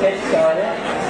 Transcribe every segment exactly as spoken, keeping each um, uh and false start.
get started.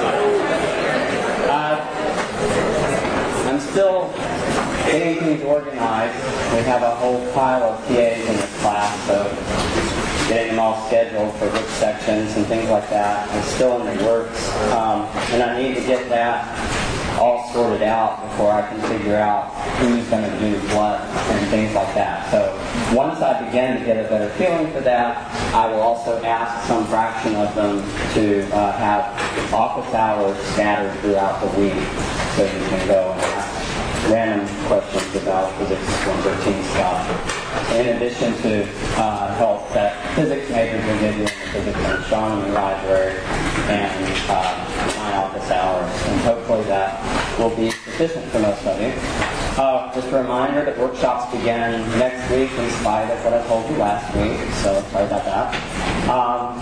Uh, I'm still getting things organized. We have a whole pile of T As in this class, so getting them all scheduled for which sections and things like that is still in the works. Um, and I need to get that all sorted out before I can figure out who's going to do what and things like that. So once I begin to get a better feeling for that, I will also ask some fraction of them to uh, have office hours scattered throughout the week so you can go and ask random questions about physics one thirteen stuff. In addition to uh, help that physics majors will give you in the physics and astronomy library and uh, my office hours. And hopefully that will be sufficient for most of you. Uh, just a reminder that workshops begin next week in spite of what I told you last week, so sorry about that. Um,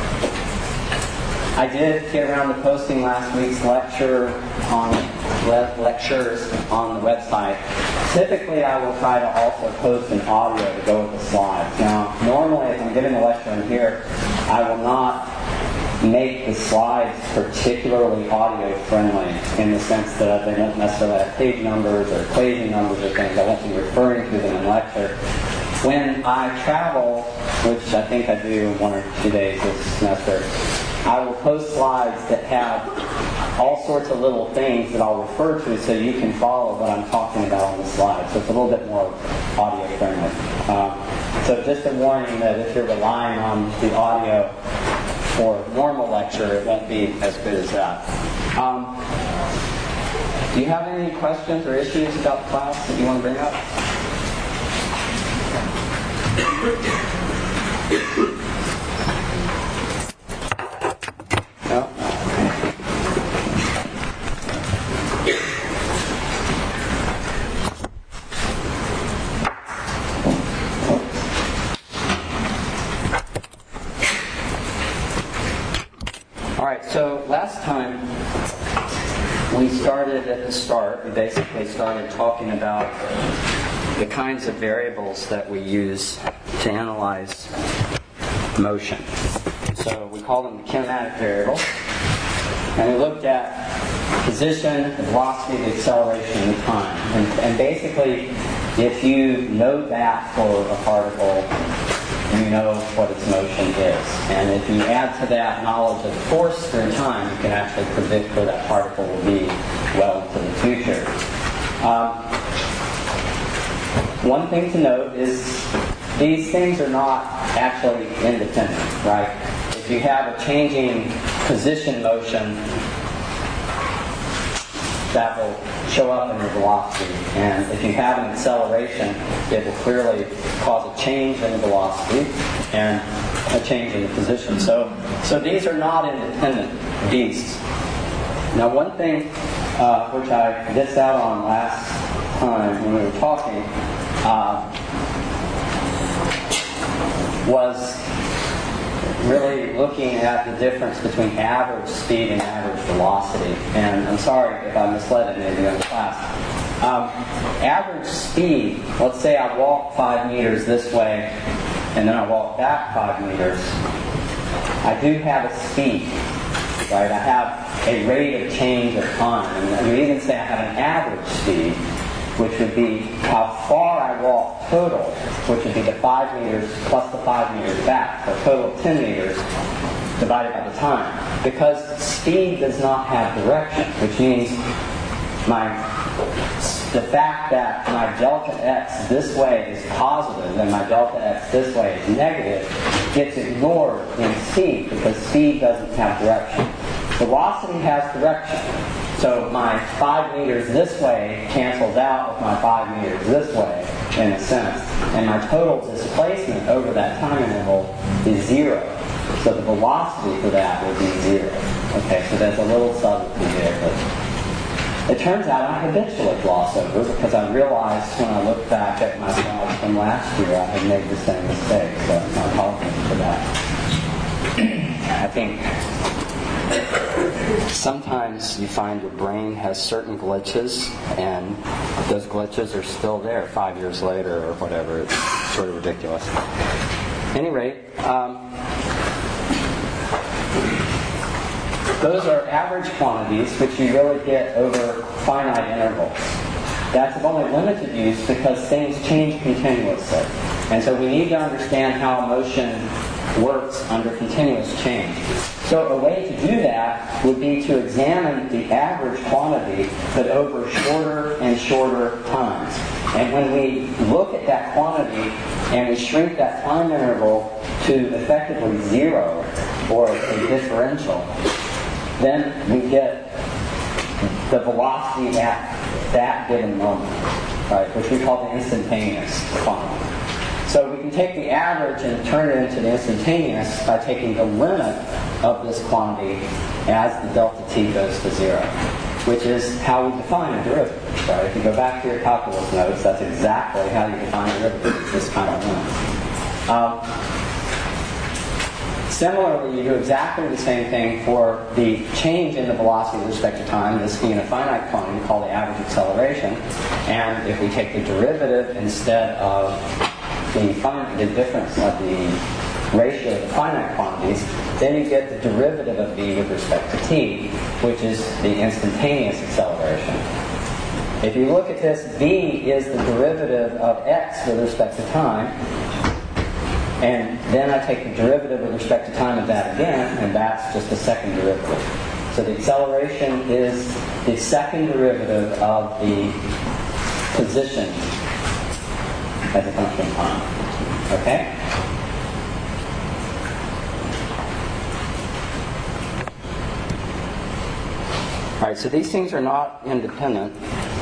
I did get around to posting last week's lecture on le- lectures on the website. Typically, I will try to also post an audio to go with the slides. Now, normally, if I'm giving a lecture in here, I will not make the slides particularly audio friendly in the sense that they don't necessarily have page numbers or equation numbers or things. I won't be referring to them in lecture. When I travel, which I think I do one or two days this semester, I will post slides that have all sorts of little things that I'll refer to so you can follow what I'm talking about on the slide. So it's a little bit more audio friendly. Um, so just a warning that if you're relying on the audio for a normal lecture, it won't be as good as that. Um, do you have any questions or issues about the class that you want to bring up? No? All right, so last time we started at the start, we basically started talking about the kinds of variables that we use to analyze motion. So we call them the kinematic variables. And we looked at position, the velocity, the acceleration, and the time. And, and basically, if you know that for a particle, you know what its motion is. And if you add to that knowledge of force through time, you can actually predict where that particle will be well into the future. Um, one thing to note is these things are not actually independent, right? If you have a changing position motion, that will show up in your velocity. And if you have an acceleration, it will clearly cause a change in the velocity and a change in the position. So, so these are not independent beasts. Now, one thing uh, which I missed out on last time when we were talking uh, was really looking at the difference between average speed and average velocity. And I'm sorry if I misled any of you in class. Um, average speed, let's say I walk five meters this way, and then I walk back five meters. I do have a speed, right? I have a rate of change of time. And we even say I have an average speed, which would be how far I walk total, which would be the five meters plus the five meters back, so a total of ten meters divided by the time. Because speed does not have direction, which means my the fact that my delta x this way is positive and my delta x this way is negative gets ignored in speed because speed doesn't have direction. Velocity has direction. So my five meters this way cancels out with my five meters this way, in a sense. And my total displacement over that time interval is zero. So the velocity for that will be zero. Okay, so there's a little subtlety there. But it turns out I habitually gloss over because I realized when I looked back at my slides from last year I had made the same mistake. So I apologize for that. I think sometimes you find your brain has certain glitches, and those glitches are still there five years later or whatever. It's sort of ridiculous. At any rate, um, those are average quantities, which you really get over finite intervals. That's of only limited use because things change continuously. And so we need to understand how motion works under continuous change. So a way to do that would be to examine the average quantity, but over shorter and shorter times. And when we look at that quantity and we shrink that time interval to effectively zero, or a differential, then we get the velocity at that given moment, right, which we call the instantaneous quantity. So we can take the average and turn it into the instantaneous by taking the limit of this quantity as the delta t goes to zero, which is how we define a derivative. Right? If you go back to your calculus notes, that's exactly how you define a derivative, this kind of limit. Um, Similarly, you do exactly the same thing for the change in the velocity with respect to time, this being a finite quantity called the average acceleration. And if we take the derivative instead of the, fin- the difference of the ratio of the finite quantities, then you get the derivative of v with respect to t, which is the instantaneous acceleration. If you look at this, v is the derivative of x with respect to time. And then I take the derivative with respect to time of that again, and that's just the second derivative. So the acceleration is the second derivative of the position as a function of time. Okay? All right, so these things are not independent.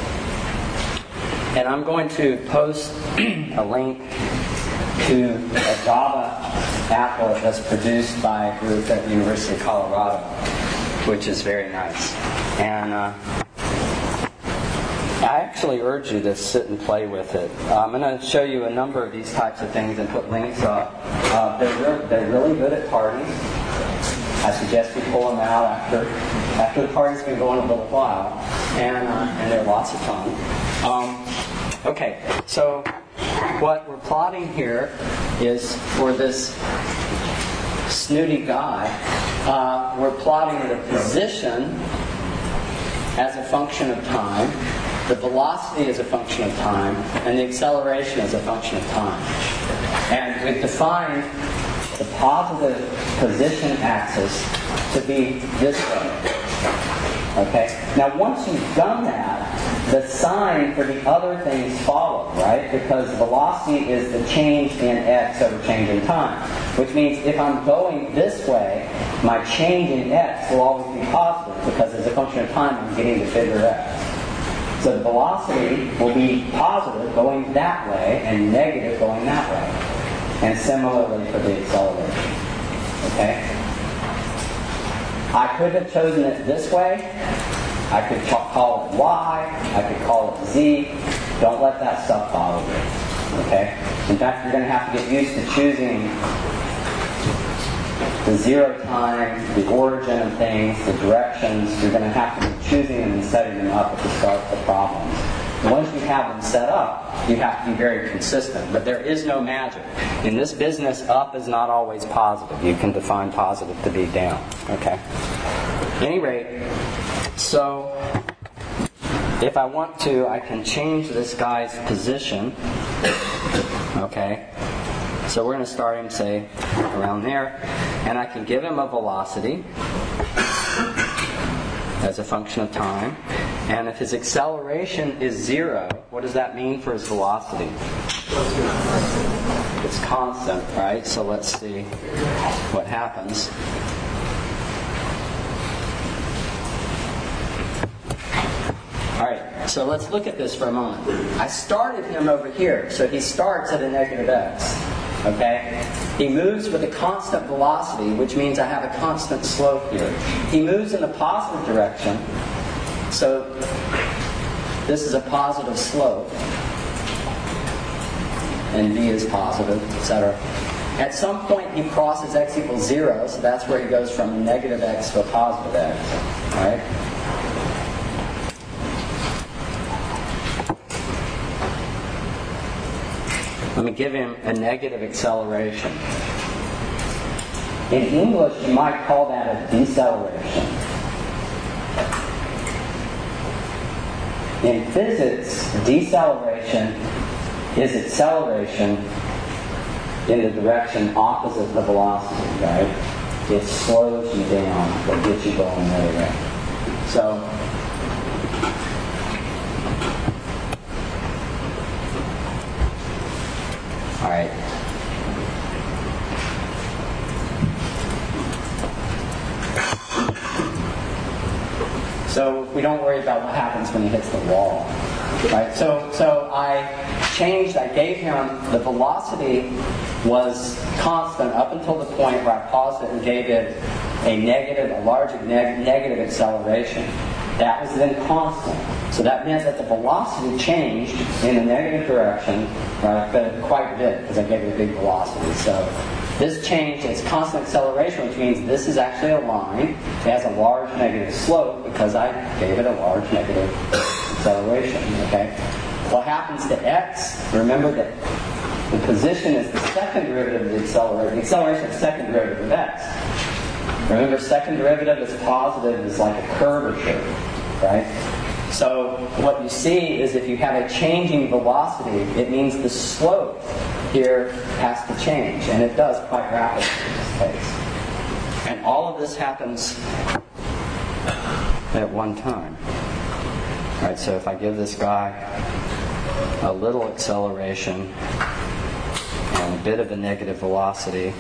And I'm going to post a link to a Java applet that's produced by a group at the University of Colorado, which is very nice. And uh, I actually urge you to sit and play with it. Uh, I'm going to show you a number of these types of things and put links up. Uh, they're, re- they're really good at parties. I suggest you pull them out after after the party's been going a little while, and uh, and they're lots of fun. Um, okay, so what we're plotting here is for this snooty guy, uh, we're plotting the position as a function of time, the velocity as a function of time, and the acceleration as a function of time. And we've defined the positive position axis to be this way. Okay? Now once you've done that, the sign for the other things follow, right? Because velocity is the change in x over change in time. Which means if I'm going this way, my change in x will always be positive because as a function of time I'm getting the figure x. So the velocity will be positive going that way and negative going that way. And similarly for the acceleration. Okay? I could have chosen it this way. I could call it y. I could call it z. Don't let that stuff bother you. Okay? In fact, you're going to have to get used to choosing the zero time, the origin of things, the directions. You're going to have to be choosing them and setting them up at the start of the problems. Once you have them set up, you have to be very consistent. But there is no magic. In this business, up is not always positive. You can define positive to be down. Okay? At any rate, so if I want to, I can change this guy's position. Okay? So we're going to start him, say, around there. And I can give him a velocity as a function of time. And if his acceleration is zero, what does that mean for his velocity? It's constant, right? So let's see what happens. Alright, so let's look at this for a moment. I started him over here, so he starts at a negative x. Okay? He moves with a constant velocity, which means I have a constant slope here. He moves in the positive direction. So this is a positive slope, and v is positive, et cetera. At some point he crosses x equals zero, so that's where he goes from negative x to a positive x. All right? Let me give him a negative acceleration. In English, you might call that a deceleration. In physics, deceleration is acceleration in the direction opposite the velocity, right? It slows you down, but gets you going the other way. So, all right. So we don't worry about what happens when he hits the wall, right? So, so I changed. I gave him the velocity was constant up until the point where I paused it and gave it a negative, a large neg- negative acceleration. That was then constant. So that meant that the velocity changed in a negative direction, right? But quite a bit because I gave it a big velocity. So this changed its constant acceleration, which means this is actually a line. It has a large negative slope because I gave it a large negative acceleration. Okay. What happens to x? Remember that the position is the second derivative of the acceleration. The acceleration is the second derivative of x. Remember, second derivative is positive, is like a curvature, right? So what you see is if you have a changing velocity, it means the slope here has to change, and it does quite rapidly in this case. And all of this happens at one time. All right, so if I give this guy a little acceleration and a bit of a negative velocity,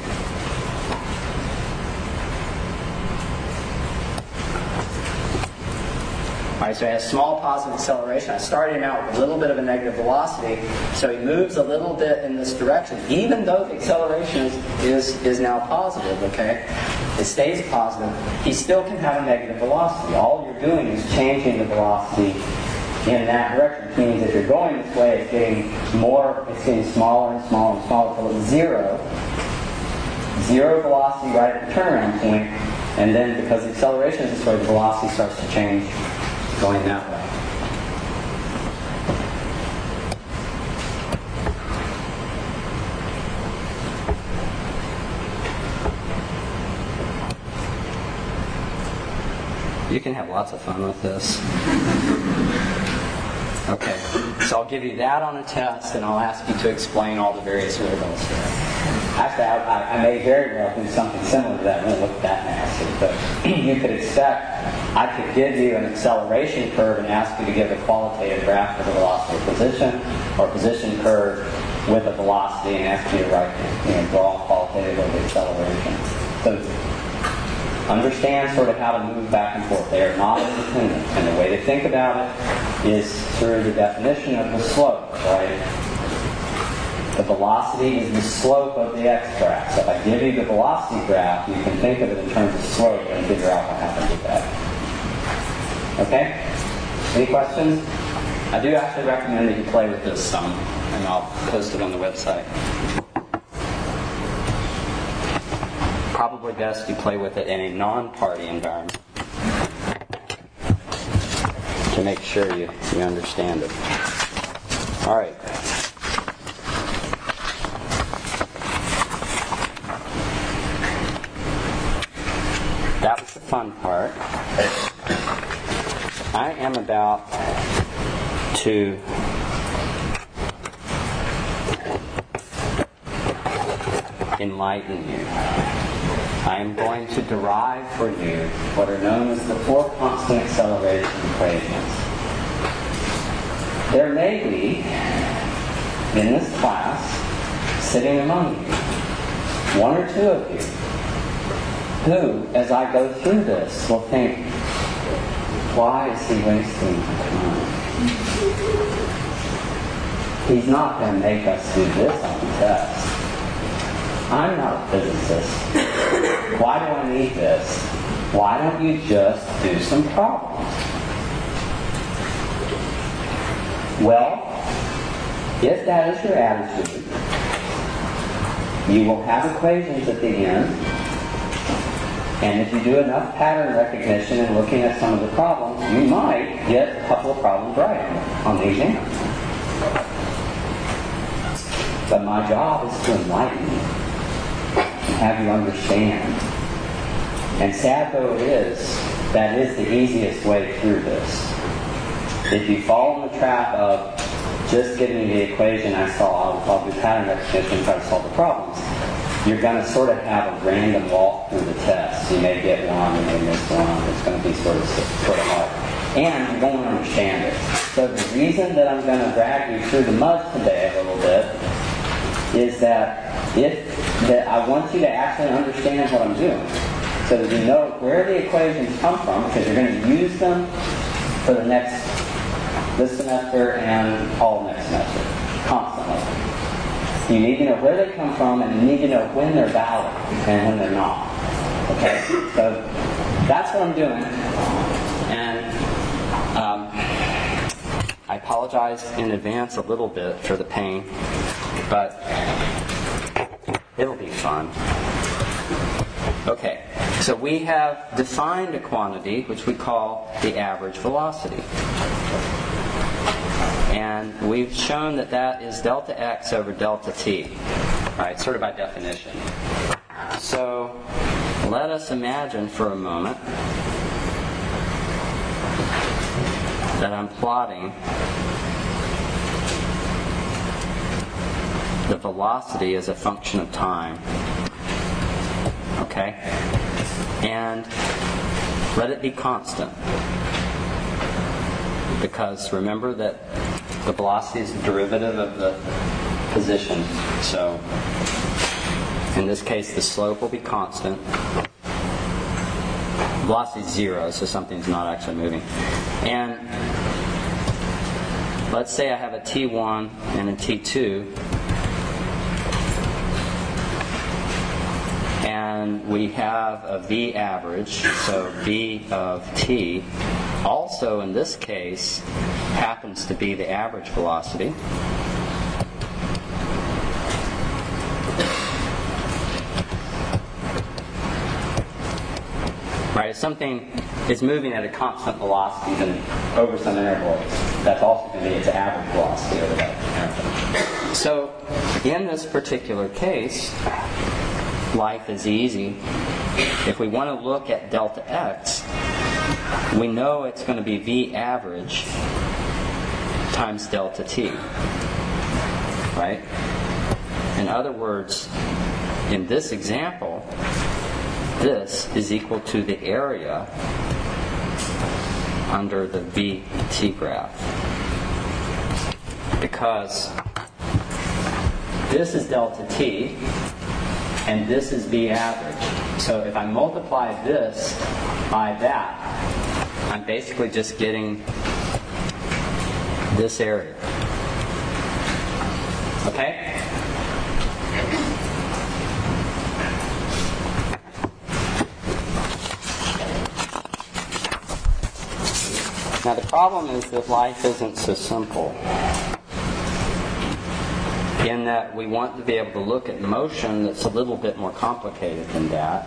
all right, so he has small positive acceleration. I started him out with a little bit of a negative velocity, so he moves a little bit in this direction, even though the acceleration is, is, is now positive, okay? It stays positive. He still can have a negative velocity. All you're doing is changing the velocity in that direction, which means if you're going this way, it's getting more, it's getting smaller and smaller and smaller until it's zero. Zero velocity right at the turnaround point, and then because the acceleration is this way, the velocity starts to change going that way. You can have lots of fun with this. Okay, so I'll give you that on a test, and I'll ask you to explain all the various variables here. Actually, I, I may very well do something similar to that. It won't look that nasty, but you could expect I could give you an acceleration curve and ask you to give a qualitative graph for the velocity of position, or position curve with a velocity, and ask you to write, you know, draw qualitative of the acceleration. So understand sort of how to move back and forth. They are not independent, and the way to think about it is through the definition of the slope, right? The velocity is the slope of the x graph. So if I give you the velocity graph, you can think of it in terms of slope and figure out what happens with that. Okay? Any questions? I do actually recommend that you play with this some, and I'll post it on the website. Probably best you play with it in a non-party environment to make sure you, you understand it. All right. That was the fun part. I am about to enlighten you. I am going to derive for you what are known as the four constant acceleration equations. There may be, in this class, sitting among you, one or two of you, who, as I go through this, will think, why is he wasting time? He's not going to make us do this on the test. I'm not a physicist. Why do I need this? Why don't you just do some problems? Well, if that is your attitude, you will have equations at the end, and if you do enough pattern recognition and looking at some of the problems, you might get a couple of problems right on the exam. But my job is to enlighten you. have you understand. And sad though it is, that is the easiest way through this. If you fall in the trap of just giving me the equation I saw, I'll, I'll do pattern recognition and try to solve the problems, you're going to sort of have a random walk through the test. You may get one, you may miss one. It's going to be sort of sort of hard. And you won't understand it. So the reason that I'm going to drag you through the mud today a little bit is that if that I want you to actually understand what I'm doing, so that you know where the equations come from, because you're going to use them for the next this semester and all next semester, constantly. You need to know where they come from, and you need to know when they're valid and when they're not. Okay, so that's what I'm doing, and um, I apologize in advance a little bit for the pain, but it'll be fun. Okay, so we have defined a quantity which we call the average velocity. And we've shown that that is delta x over delta t, right, sort of by definition. So let us imagine for a moment that I'm plotting the velocity as a function of time. Okay? And let it be constant. Because remember that the velocity is the derivative of the position. So in this case, the slope will be constant. Velocity is zero, so something's not actually moving. And let's say I have a T one and a T two. And we have a V average, so V of t, also in this case happens to be the average velocity. Right, if something is moving at a constant velocity then over some interval, that's also going to be its average velocity over that interval. So in this particular case, life is easy. If we want to look at delta x, we know it's going to be V average times delta t. Right? In other words, in this example, this is equal to the area under the V t graph. Because this is delta t, and this is V average. So if I multiply this by that, I'm basically just getting this area. Okay? Now the problem is that life isn't so simple, in that we want to be able to look at motion that's a little bit more complicated than that.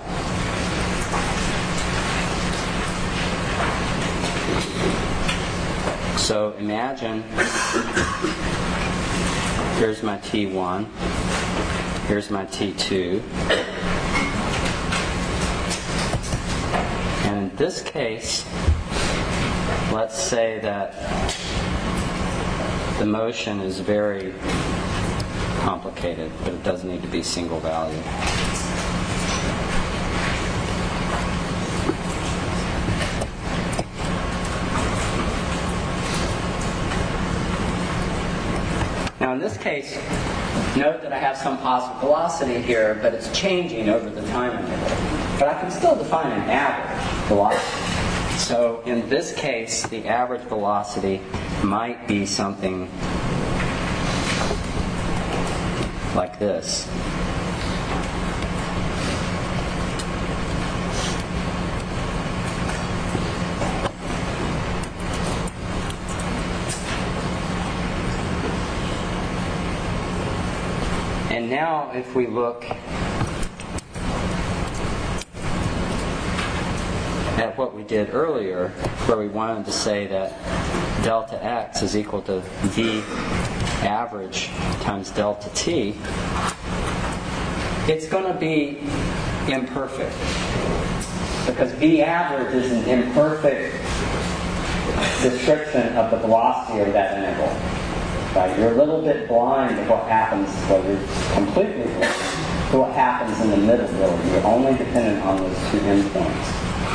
So imagine, here's my T one, here's my T two, and in this case, let's say that the motion is very complicated, but it does need to be single value. Now in this case, note that I have some positive velocity here, but it's changing over the time interval. But I can still define an average velocity. So in this case, the average velocity might be something like this. And now if we look at what we did earlier, where we wanted to say that delta x is equal to V average times delta t, it's going to be imperfect. Because V average is an imperfect description of the velocity of that interval. Right? You're a little bit blind to what happens, well, you're completely blind to what happens in the middle, really. You're only dependent on those two endpoints.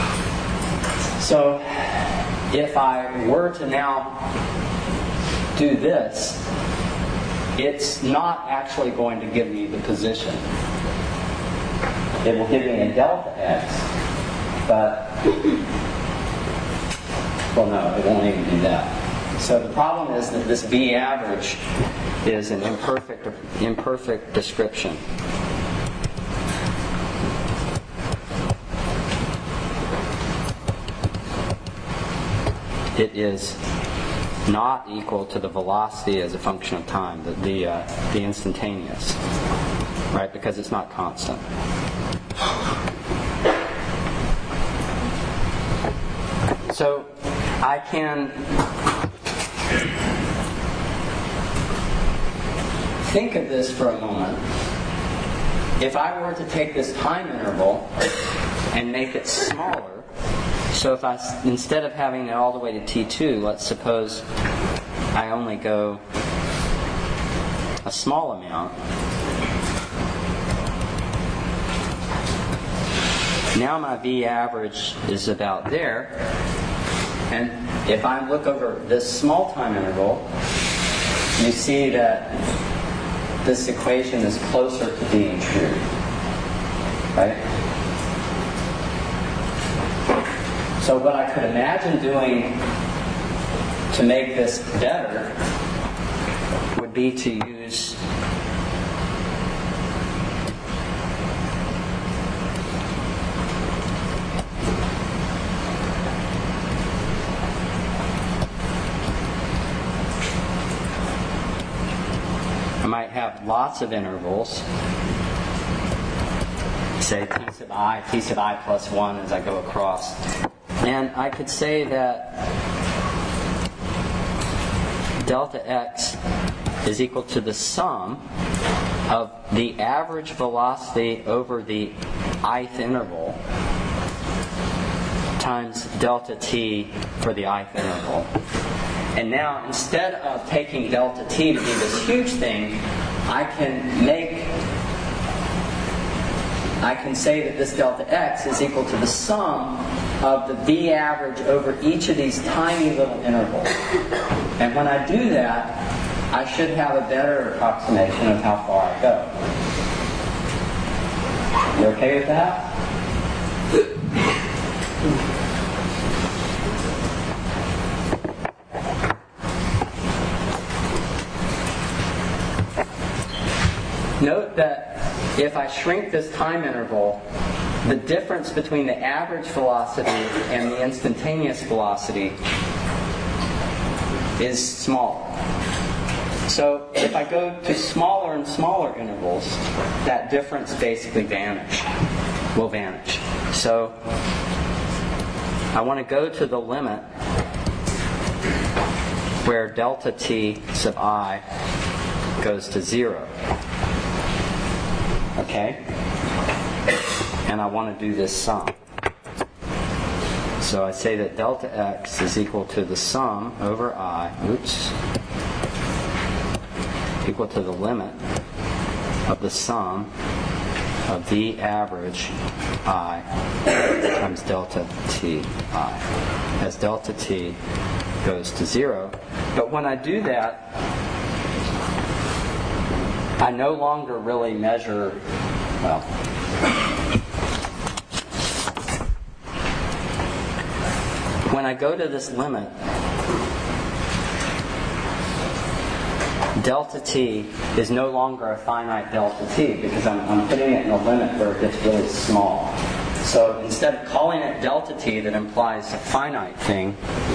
So, if I were to now do this, it's not actually going to give me the position. It will give me a delta x, but, well, no, it won't even do that. So the problem is that this V average is an imperfect, imperfect description. It is not equal to the velocity as a function of time, the the, uh, the instantaneous, right? Because it's not constant. So I can think of this for a moment. If I were to take this time interval and make it smaller, so if I, instead of having it all the way to T two, let's suppose I only go a small amount. Now my V average is about there. And if I look over this small time interval, you see that this equation is closer to being true. Right? So what I could imagine doing to make this better would be to use I might have lots of intervals, say t sub I, t sub I plus one as I go across. And I could say that delta x is equal to the sum of the average velocity over the ith interval times delta t for the ith interval. And now, instead of taking delta t to be this huge thing, I can make, I can say that this delta x is equal to the sum of the V average over each of these tiny little intervals. And when I do that, I should have a better approximation of how far I go. You okay with that? Note that if I shrink this time interval, the difference between the average velocity and the instantaneous velocity is smaller. So if I go to smaller and smaller intervals, that difference basically vanish, will vanish. So I want to go to the limit where delta t sub I goes to zero. Okay? And I want to do this sum. So I say that delta x is equal to the sum over I, oops, equal to the limit of the sum of the average I times delta t I, as delta t goes to zero. But when I do that, I no longer really measure, well, when I go to this limit, delta t is no longer a finite delta t because I'm, I'm putting it in a limit where it gets really small. So instead of calling it delta t that implies a finite thing,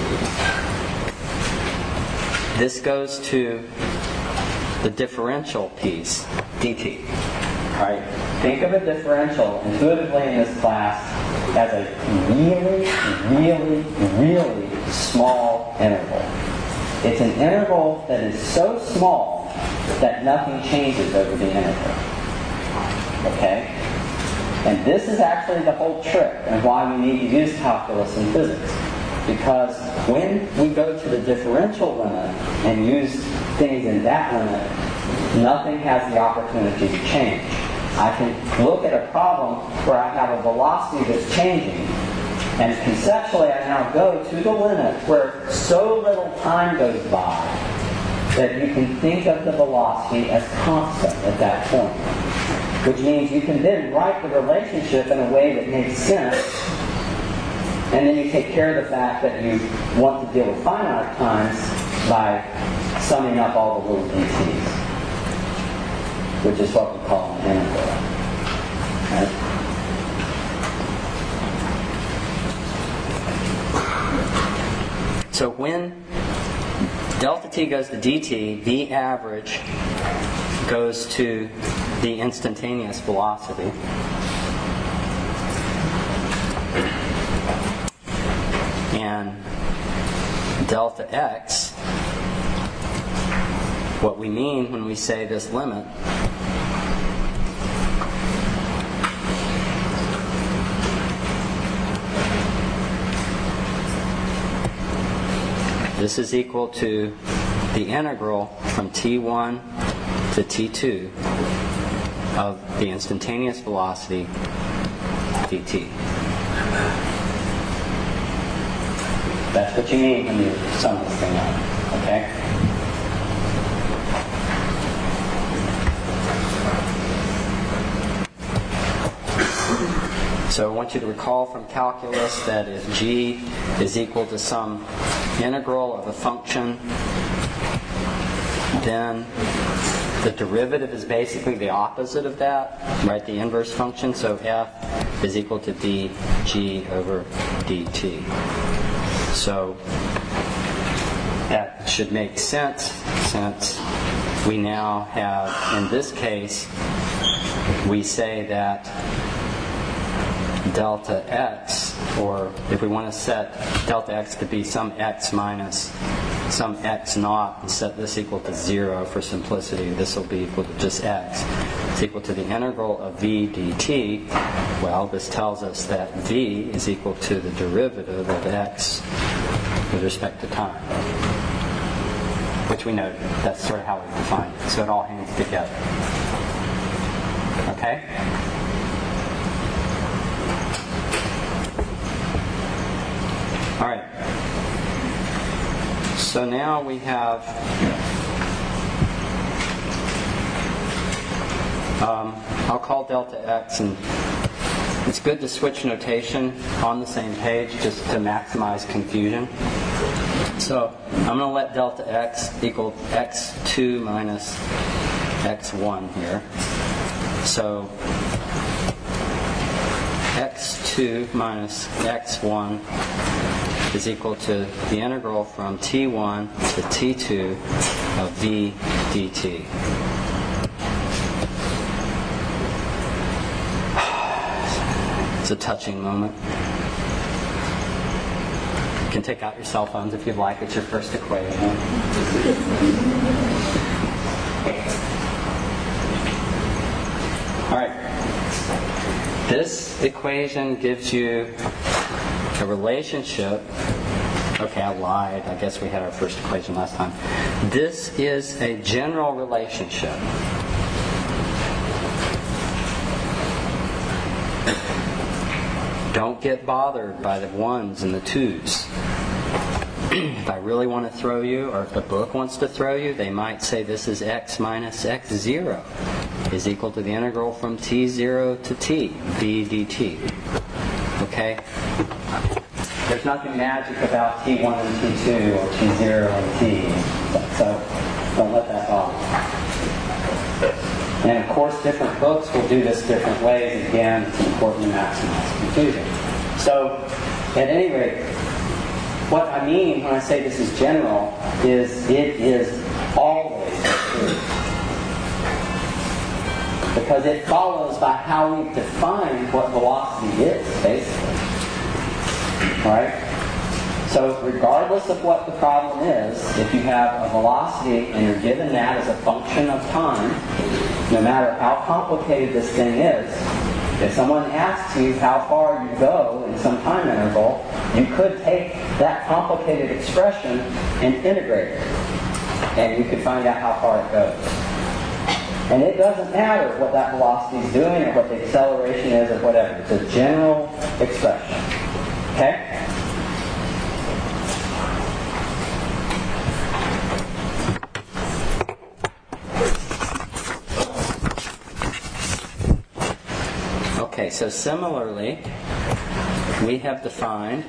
this goes to the differential piece, dt. Right? Think of a differential intuitively in this class as a really, really, really small interval. It's an interval that is so small that nothing changes over the interval. Okay? And this is actually the whole trick and why we need to use calculus in physics. Because when we go to the differential limit and use things in that limit, nothing has the opportunity to change. I can look at a problem where I have a velocity that's changing, and conceptually I now go to the limit where so little time goes by that you can think of the velocity as constant at that point. Which means you can then write the relationship in a way that makes sense, and then you take care of the fact that you want to deal with finite times by summing up all the little dt's, which is what we call an integral. Right? So when delta t goes to dt, v average goes to the instantaneous velocity. And delta x, what we mean when we say this limit, this is equal to the integral from t one to t two of the instantaneous velocity dt. That's what you mean when you sum this thing up, okay? So I want you to recall from calculus that if g is equal to some integral of a function, then the derivative is basically the opposite of that, right? The inverse function. So f is equal to dg over dt. So that should make sense since we now have, in this case, we say that delta x, or if we want to set delta x to be some x minus some x naught and set this equal to zero for simplicity, this will be equal to just x. It's equal to the integral of v dt. Well, this tells us that v is equal to the derivative of x with respect to time, which we know that's sort of how we define it. So it all hangs together. Okay? All right. So now we have um, I'll call delta x, and it's good to switch notation on the same page just to maximize confusion. So I'm going to let delta x equal x two minus x one here. So x two minus x one is equal to the integral from t one to t two of v dt. It's a touching moment. You can take out your cell phones if you'd like. It's your first equation. All right. This equation gives you a relationship. Okay, I lied. I guess we had our first equation last time. This is a general relationship. Don't get bothered by the ones and the twos. If I really want to throw you, or if the book wants to throw you, they might say this is x minus x zero is equal to the integral from t zero to t, v dt. Okay? There's nothing magic about t one and t two or t zero and t. So don't let that bother you. And of course, different books will do this different ways. Again, it's important to maximize confusion. So, at any rate, what I mean when I say this is general is it is always true. Because it follows by how we define what velocity is, basically. Alright? So regardless of what the problem is, if you have a velocity and you're given that as a function of time, no matter how complicated this thing is, if someone asks you how far you go in some time interval, you could take that complicated expression and integrate it. And you could find out how far it goes. And it doesn't matter what that velocity is doing or what the acceleration is or whatever. It's a general expression. Okay? Okay, so similarly, we have defined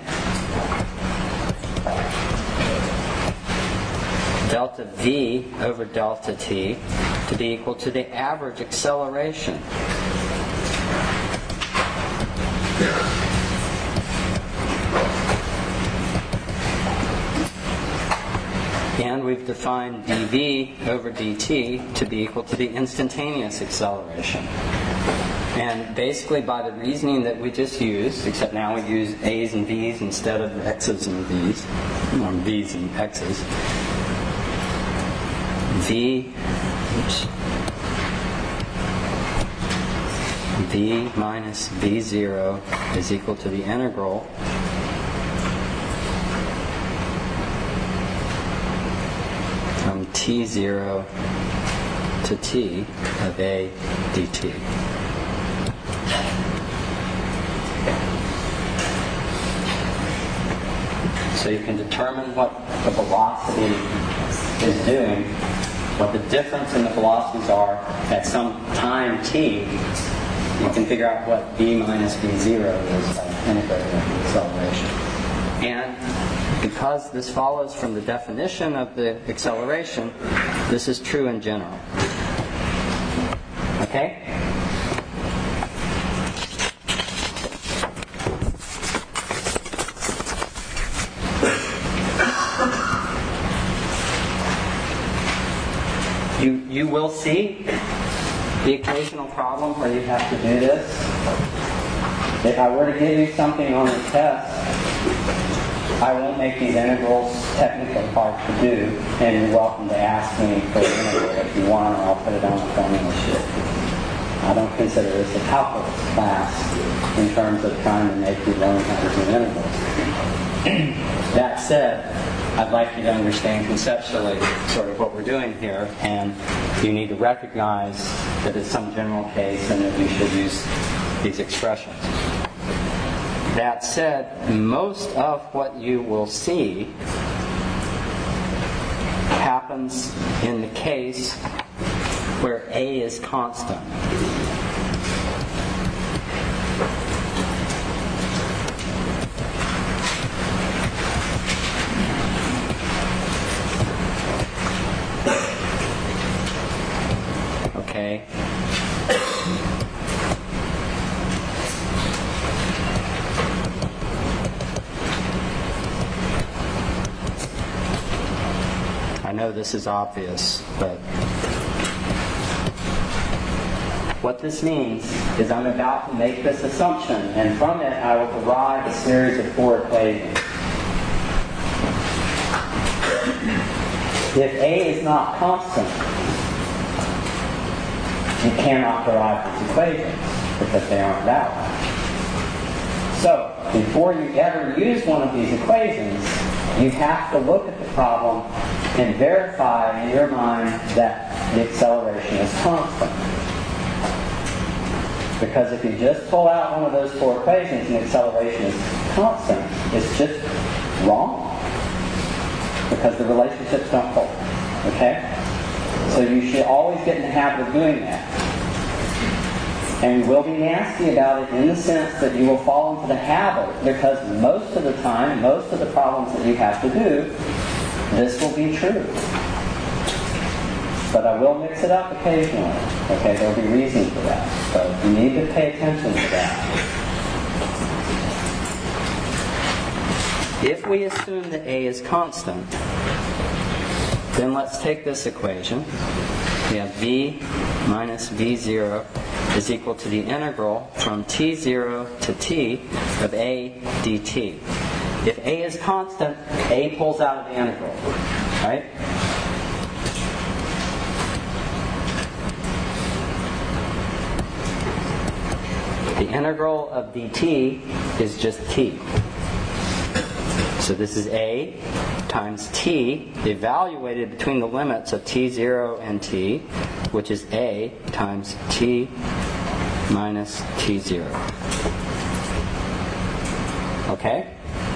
delta V over delta T to be equal to the average acceleration. And we've defined dV over dt to be equal to the instantaneous acceleration. And basically by the reasoning that we just used, except now we use A's and V's instead of X's and V's, or V's and X's, V, oops, V minus V zero is equal to the integral from T zero to T of A dt. So you can determine what the velocity is doing, what the difference in the velocities are at some time t. You can figure out what v minus v zero is by integrating the acceleration. And because this follows from the definition of the acceleration, this is true in general. Okay? You, you will see the occasional problem where you have to do this. If I were to give you something on the test, I won't make these integrals technically hard to do, and you're welcome to ask me for an integral if you want, or I'll put it on the formula sheet. I don't consider this a calculus class in terms of trying to make you learn how to do integrals. That said, I'd like you to understand conceptually sort of what we're doing here, and you need to recognize that it's some general case and that you should use these expressions. That said, most of what you will see happens in the case where A is constant. Okay. I know this is obvious, but what this means is I'm about to make this assumption, and from it I will derive a series of four equations. If A is not constant, you cannot derive these equations because they aren't valid. So, before you ever use one of these equations, you have to look at the problem and verify in your mind that the acceleration is constant. Because if you just pull out one of those four equations and the acceleration is constant, it's just wrong. Because the relationships don't hold. Okay? So you should always get in the habit of doing that. And you will be nasty about it in the sense that you will fall into the habit, because most of the time, most of the problems that you have to do, this will be true. But I will mix it up occasionally. Okay, there will be reasons for that. So you need to pay attention to that. If we assume that A is constant, then let's take this equation. We have V minus V zero is equal to the integral from T zero to T of A dt. If A is constant, A pulls out of the integral, right? The integral of dt is just t. So this is a times t evaluated between the limits of t zero and t, which is a times t minus t zero. Okay?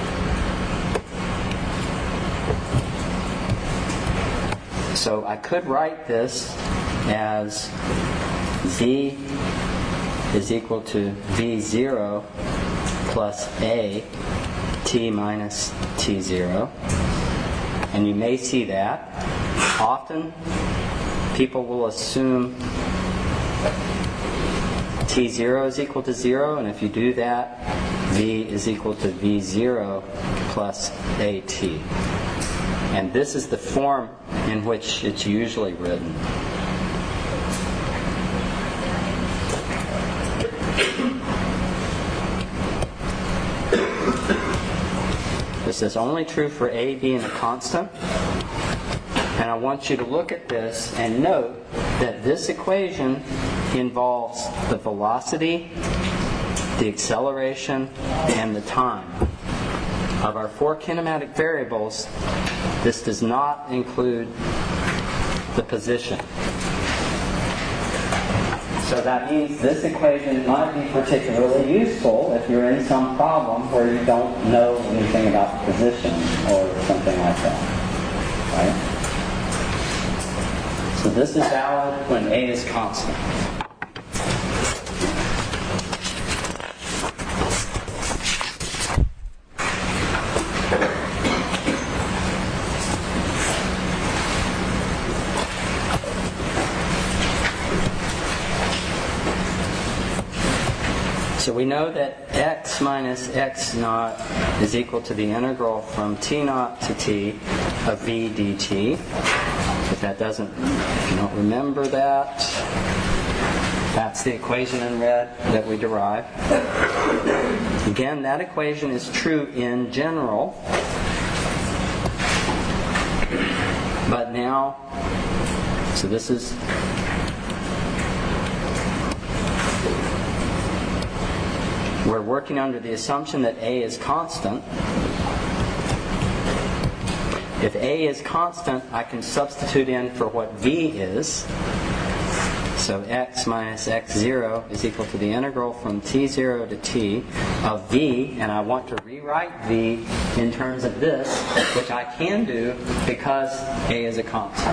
So I could write this as v is equal to v zero plus a t minus t zero. And you may see that. Often people will assume t zero is equal to zero, and if you do that, v is equal to v zero plus at. And this is the form in which it's usually written. This is only true for a being a constant. And I want you to look at this and note that this equation involves the velocity, the acceleration, and the time. Of our four kinematic variables, this does not include the position. So that means this equation might be particularly useful if you're in some problem where you don't know anything about the position or something like that. Right? So this is valid when a is constant. So we know that x minus x naught is equal to the integral from t naught to t of v dt. If that doesn't, if you don't remember that, that's the equation in red that we derive. Again, that equation is true in general. But now, so this is we're working under the assumption that a is constant. If a is constant, I can substitute in for what v is. So x minus x zero is equal to the integral from t zero to t of v, and I want to rewrite v in terms of this, which I can do because a is a constant.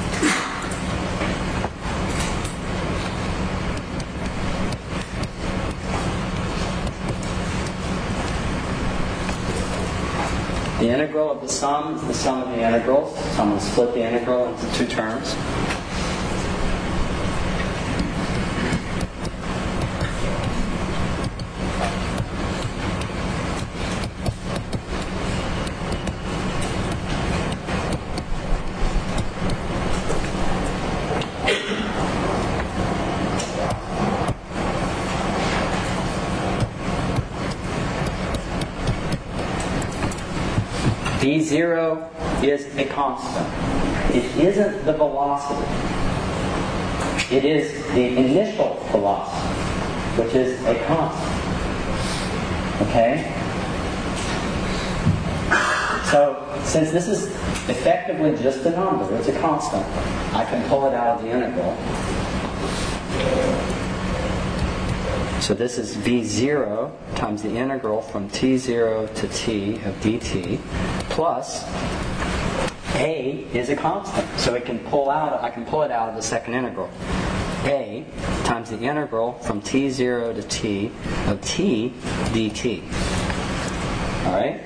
The integral of the sum is the sum of the integrals. So I'm going to split the integral into two terms. v zero is a constant. It isn't the velocity. It is the initial velocity, which is a constant. Okay? So, since this is effectively just a number, it's a constant, I can pull it out of the integral. So this is v zero times the integral from t zero to t of dt plus a is a constant. So it can pull out, I can pull it out of the second integral. A times the integral from t zero to t of t dt. Alright?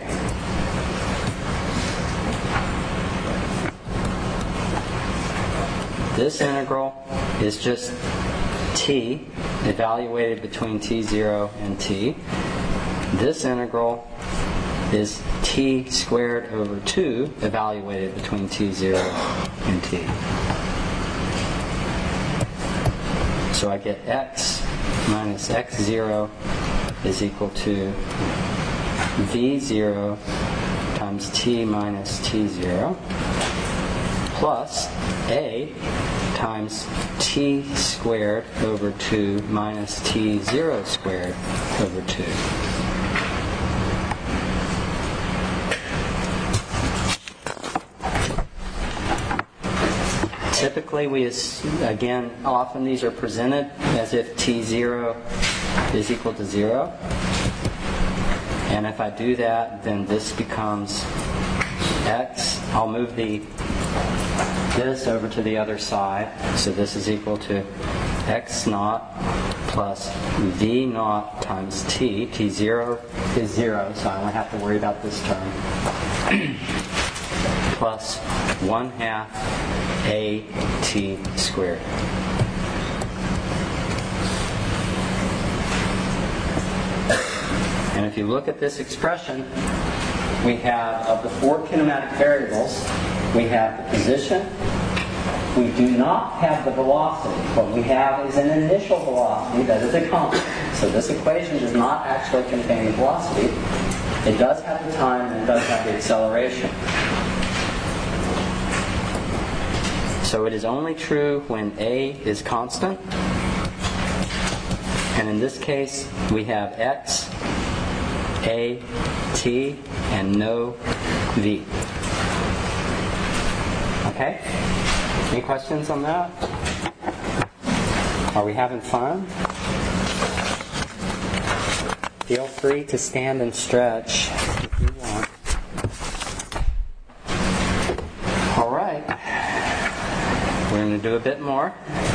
This integral is just t evaluated between t zero and t. This integral is t squared over two evaluated between t zero and t. So I get x minus x zero is equal to v zero times t minus t zero plus a times t squared over two minus t zero squared over two. Typically, we, again, often these are presented as if t zero is equal to zero. And if I do that, then this becomes x. I'll move the this over to the other side. So this is equal to x naught plus v naught times t. t zero is zero, so I don't have to worry about this term. Plus one half a t squared. And if you look at this expression, we have, of the four kinematic variables, we have the position. We do not have the velocity. What we have is an initial velocity that is a constant. So this equation does not actually contain the velocity. It does have the time and it does have the acceleration. So it is only true when a is constant. And in this case, we have x, a, t, and no v. Okay? Any questions on that? Are we having fun? Feel free to stand and stretch if you want. All right. We're going to do a bit more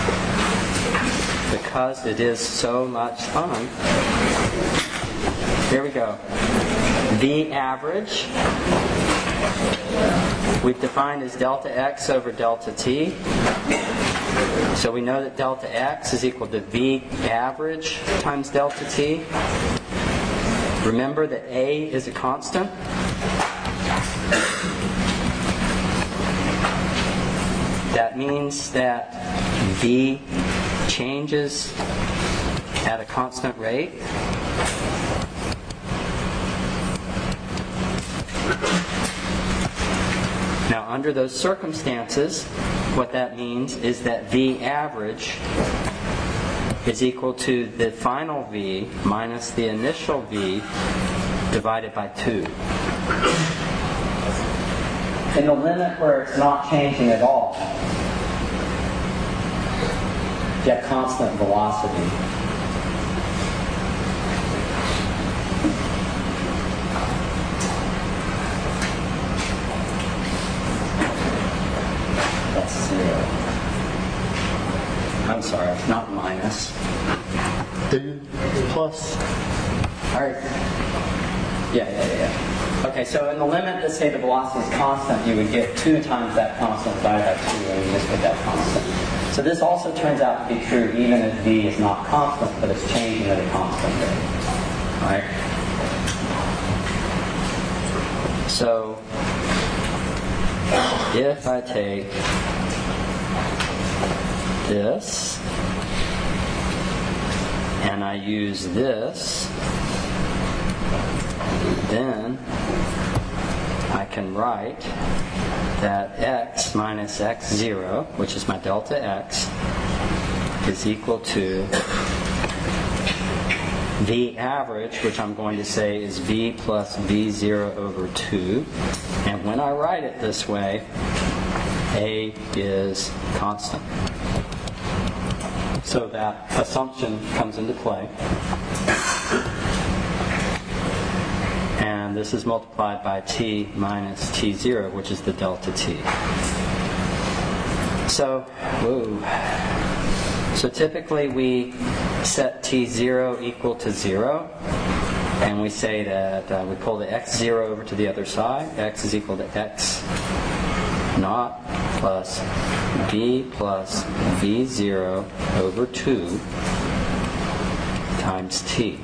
because it is so much fun. Here we go. V average we've defined as delta x over delta t. So we know that delta x is equal to V average times delta t. Remember that a is a constant. That means that V changes at a constant rate. Now, under those circumstances, what that means is that V average is equal to the final V minus the initial V divided by two. In the limit where it's not changing at all, you have constant velocity. That's zero. I'm sorry, not minus. Plus. All right. Yeah, yeah, yeah. Okay, so in the limit, let's say the velocity is constant, you would get two times that constant divided by two, and you just get that constant. So this also turns out to be true even if V is not constant, but it's changing at a constant rate. All right. So if I take this and I use this, then I can write that x minus x zero, which is my delta x, is equal to V average, which I'm going to say is V plus V zero over two. And when I write it this way, A is constant. So that assumption comes into play. And this is multiplied by t minus t zero, which is the delta t. So, whoa. So typically we set t zero equal to zero, and we say that uh, we pull the x zero over to the other side. X is equal to x naught plus v plus v zero over two times t.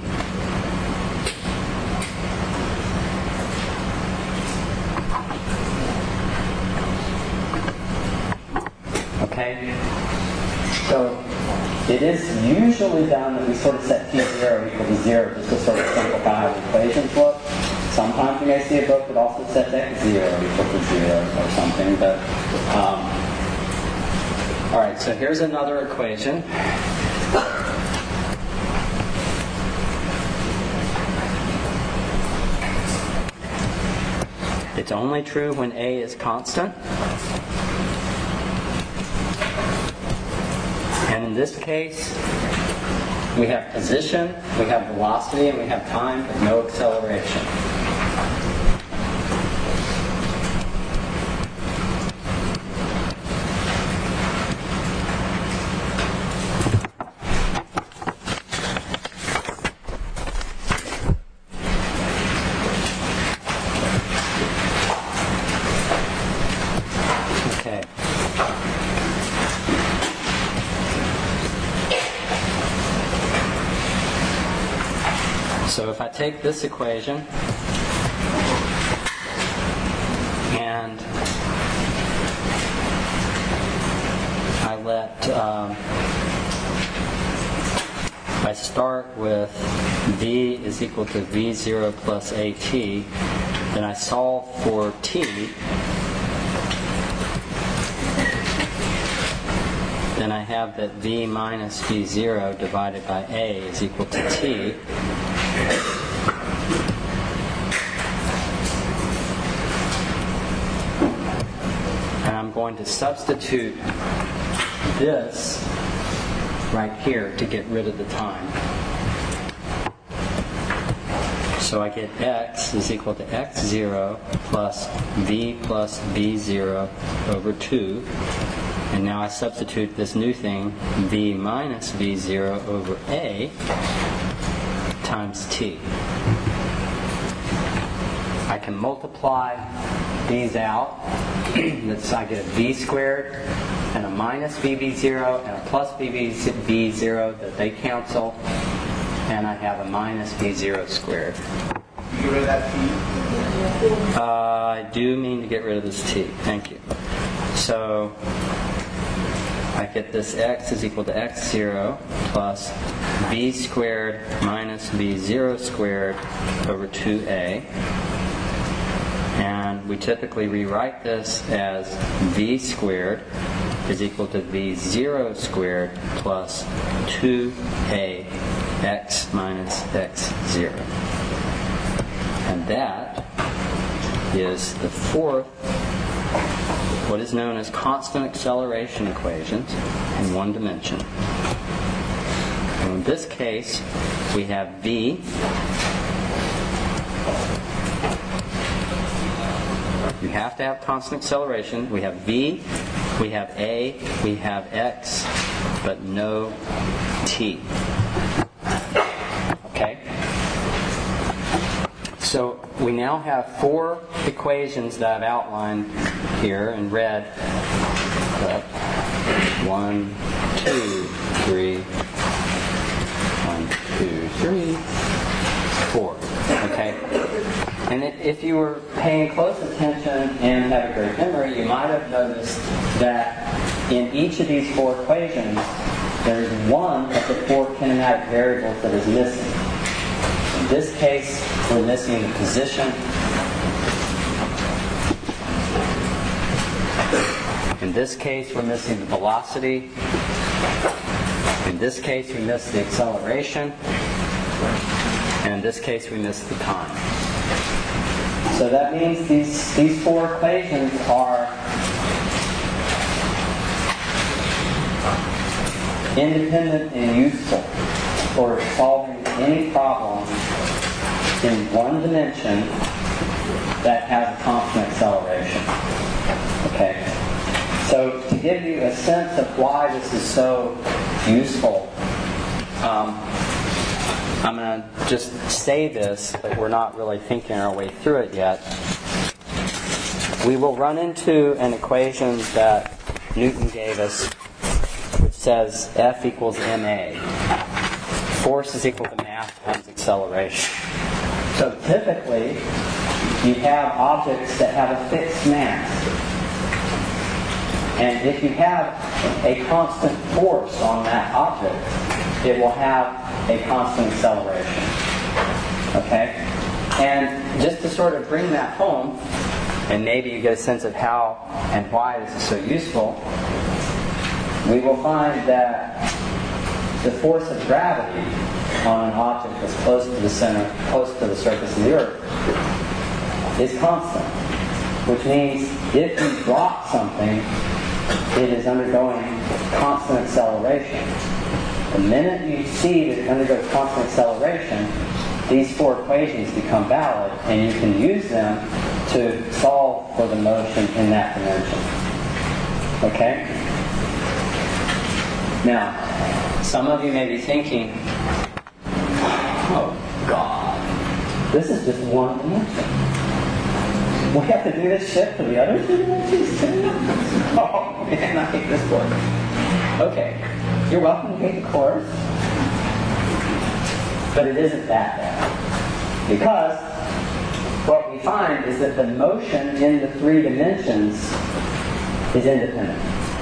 Okay? So it is usually done that we sort of set t zero equal to zero just to sort of simplify how the equations look. Sometimes you may see a book that also sets x zero equal to zero or something, but um, all right, so here's another equation. It's only true when A is constant. And in this case, we have position, we have velocity, and we have time, but no acceleration. So if I take this equation and I let, um, I start with v is equal to v zero plus at, then I solve for t, then I have that v minus v zero divided by a is equal to t. And I'm going to substitute this right here to get rid of the time. So I get x is equal to x zero plus v plus v zero over two. And now I substitute this new thing, v minus v zero over a times t. I can multiply these out. That's, I get a v squared and a minus v v zero and a plus v v zero that they cancel, and I have a minus v zero squared. You get rid of that t? Uh, I do mean to get rid of this t. Thank you. So I get this x is equal to x zero plus v squared minus v zero squared over two a. And we typically rewrite this as v squared is equal to v zero squared plus two a x minus x zero. And that is the fourth, what is known as constant acceleration equations in one dimension. And in this case, we have v. You have to have constant acceleration. We have v, we have a, we have x, but no t. Okay? So we now have four equations that I've outlined here in red. One, two, three. One, two, three, four. Okay? And if you were paying close attention and have a great memory, you might have noticed that in each of these four equations, there's one of the four kinematic variables that is missing. In this case, we're missing the position. In this case, we're missing the velocity. In this case, we miss the acceleration. And in this case, we miss the time. So that means these, these four equations are independent and useful for solving any problem in one dimension that has a constant acceleration. Okay? So to give you a sense of why this is so useful, um, I'm going to just say this, but we're not really thinking our way through it yet. We will run into an equation that Newton gave us, which says F equals ma. Force is equal to mass times acceleration. So typically, you have objects that have a fixed mass. And if you have a constant force on that object, it will have a constant acceleration. Okay? And just to sort of bring that home, and maybe you get a sense of how and why this is so useful, we will find that the force of gravity on an object that's close to the center, close to the surface of the Earth, is constant. Which means if you drop something, it is undergoing constant acceleration. The minute you see that it undergoes constant acceleration, these four equations become valid, and you can use them to solve for the motion in that dimension. Okay? Now, some of you may be thinking, oh God, this is just one dimension. We have to do this shit for the other two dimensions too? Oh man, I hate this book. Okay, you're welcome to hate the course, but it isn't that bad. Because what we find is that the motion in the three dimensions is independent.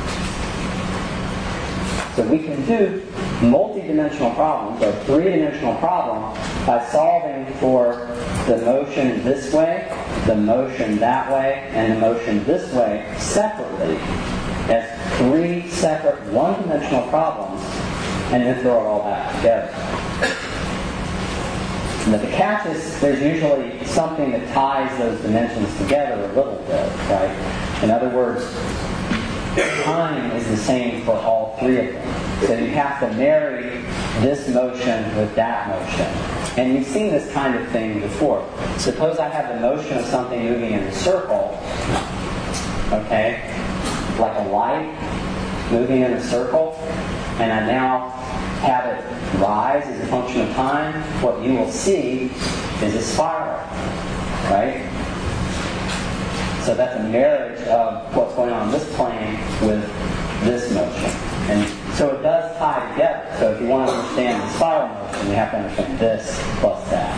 So we can do multi-dimensional problems, or three-dimensional problems, by solving for the motion this way, the motion that way, and the motion this way separately as three separate one-dimensional problems, and then throw it all back together. But the catch is there's usually something that ties those dimensions together a little bit, right? In other words, time is the same for all three of them. So you have to marry this motion with that motion. And you've seen this kind of thing before. Suppose I have the motion of something moving in a circle, okay, like a light moving in a circle, and I now have it rise as a function of time. What you will see is a spiral, right? So that's a marriage of what's going on in this plane with this motion. And so it does tie together. So if you want to understand the spiral motion, you have to understand this plus that.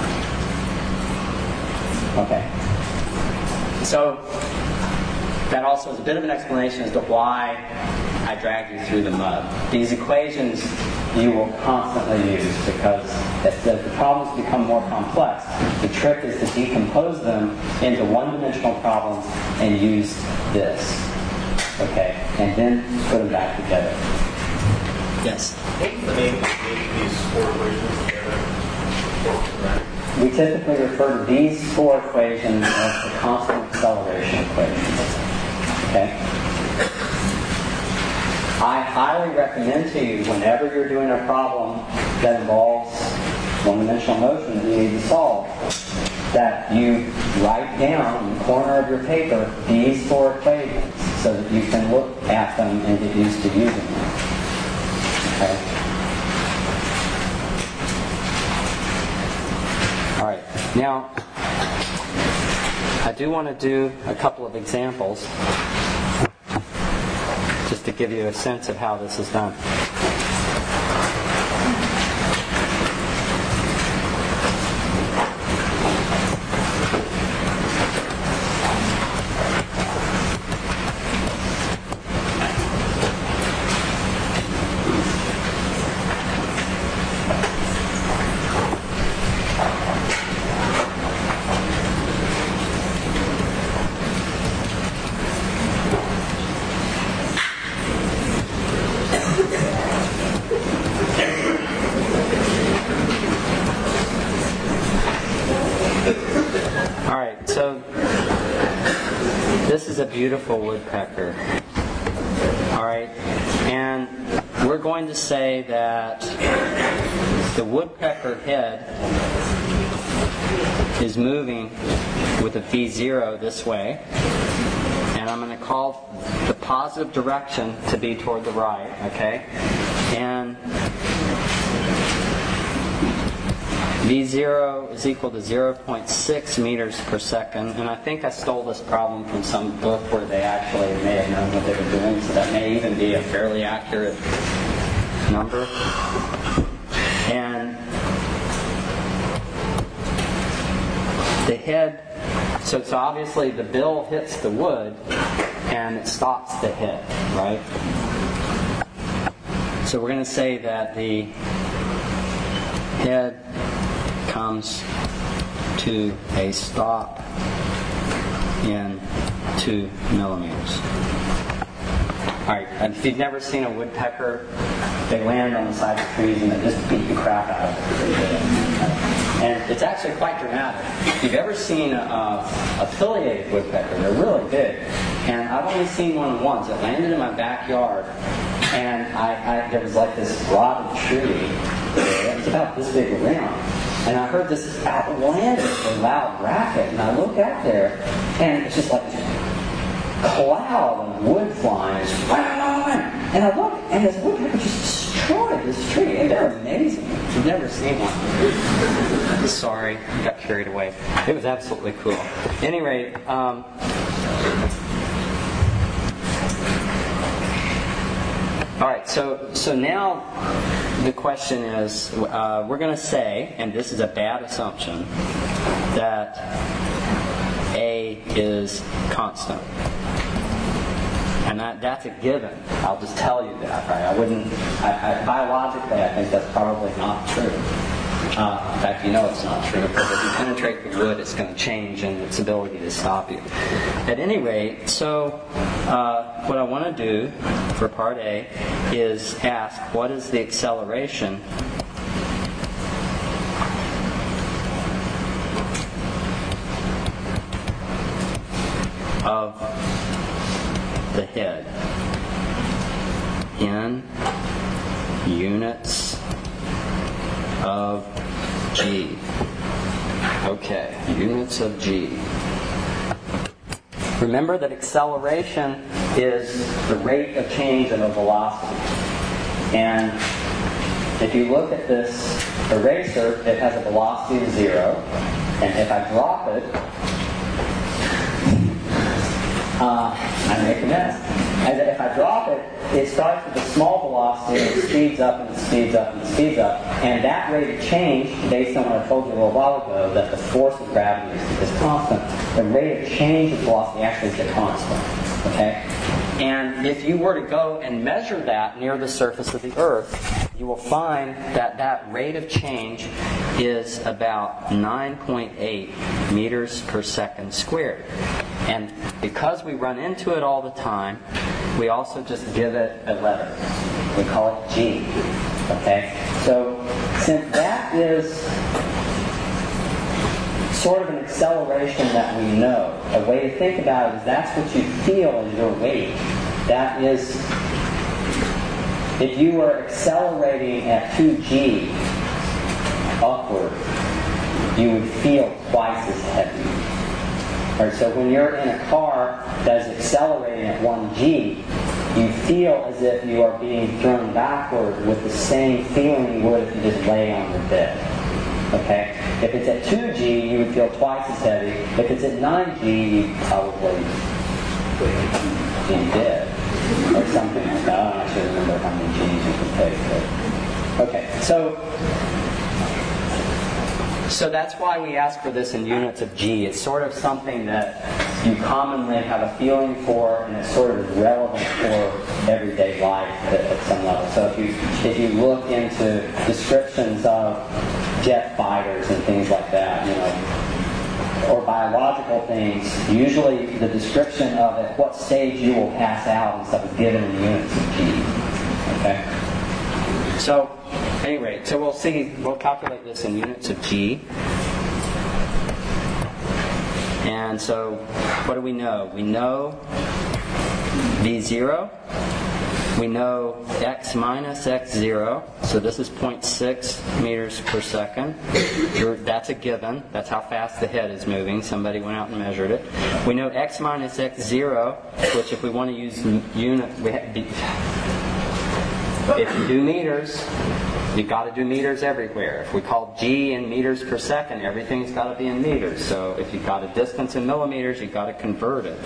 Okay. So that also is a bit of an explanation as to why I dragged you through the mud. These equations you will constantly use because as the, the problems become more complex, the trick is to decompose them into one-dimensional problems and use this. Okay? And then put them back together. Yes? What's the name of these four equations together? We typically refer to these four equations as the constant acceleration equations. Okay? I highly recommend to you, whenever you're doing a problem that involves one-dimensional motion that you need to solve, that you write down in the corner of your paper these four equations so that you can look at them and get used to using them. Okay? All right. Now, I do want to do a couple of examples just to give you a sense of how this is done. Beautiful woodpecker. Alright, and we're going to say that the woodpecker head is moving with a V zero this way, and I'm going to call the positive direction to be toward the right, okay? And V zero is equal to zero point six meters per second, and I think I stole this problem from some book where they actually may have known what they were doing, so that may even be a fairly accurate number. And the head, so it's obviously the bill hits the wood and it stops the head, right? So we're going to say that the head comes to a stop in two millimeters. All right, and if you've never seen a woodpecker, they land on the side of trees and they just beat the crap out of it. And it's actually quite dramatic. If you've ever seen a, a pileated woodpecker, they're really big. And I've only seen one once. It landed in my backyard, and I, I there was like this rotted tree. It was about this big around. And I heard this outlandish loud racket, and I look out there, and it's just like cloud of wood flying, and I look, and this woodpecker just destroyed this tree, and they're amazing. You've never seen one. Sorry, I got carried away. It was absolutely cool. At any rate, um, all right. So, so now the question is, uh, we're going to say, and this is a bad assumption, that A is constant. And that, that's a given. I'll just tell you that. Right? I wouldn't. I, I, biologically, I think that's probably not true. Uh, in fact, you know it's not true, because if you penetrate the wood, it's going to change in its ability to stop you. At any rate, so uh, what I want to do for part A is ask, what is the acceleration of the head in units of G. Okay, units of G. Remember that acceleration is the rate of change of a velocity. And if you look at this eraser, it has a velocity of zero. And if I drop it, Uh, I make a mess. And if I drop it, it starts with a small velocity and it speeds up and it speeds up and it speeds up. And that rate of change, based on what I told you a little while ago, that the force of gravity is, is constant, the rate of change of velocity actually is a constant. Okay? And if you were to go and measure that near the surface of the Earth, you will find that that rate of change is about nine point eight meters per second squared. And because we run into it all the time, we also just give it a letter. We call it G. Okay? So, since that is sort of an acceleration that we know, a way to think about it is that's what you feel as your weight. That is, if you were accelerating at two G upward, you would feel twice as heavy. Right, so when you're in a car that is accelerating at one G, you feel as if you are being thrown backward with the same feeling you would if you just lay on your bed. Okay? If it's at two G, you would feel twice as heavy. If it's at nine G, you'd probably be dead. Or something like that. I don't actually remember how many G's you can take. But okay, so So that's why we ask for this in units of G. It's sort of something that you commonly have a feeling for, and it's sort of relevant for everyday life at, at some level. So if you if you look into descriptions of jet fighters and things like that, you know, or biological things, usually the description of at what stage you will pass out and stuff is given in units of G. Okay? So, at any rate, so we'll see, we'll calculate this in units of G. And so, what do we know? We know V zero. We know x minus x zero. So this is zero point six meters per second. That's a given. That's how fast the head is moving. Somebody went out and measured it. We know x minus x zero, which if we want to use unit, we have, if you do meters, you've got to do meters everywhere. If we call G in meters per second, everything's got to be in meters. So if you've got a distance in millimeters, you've got to convert it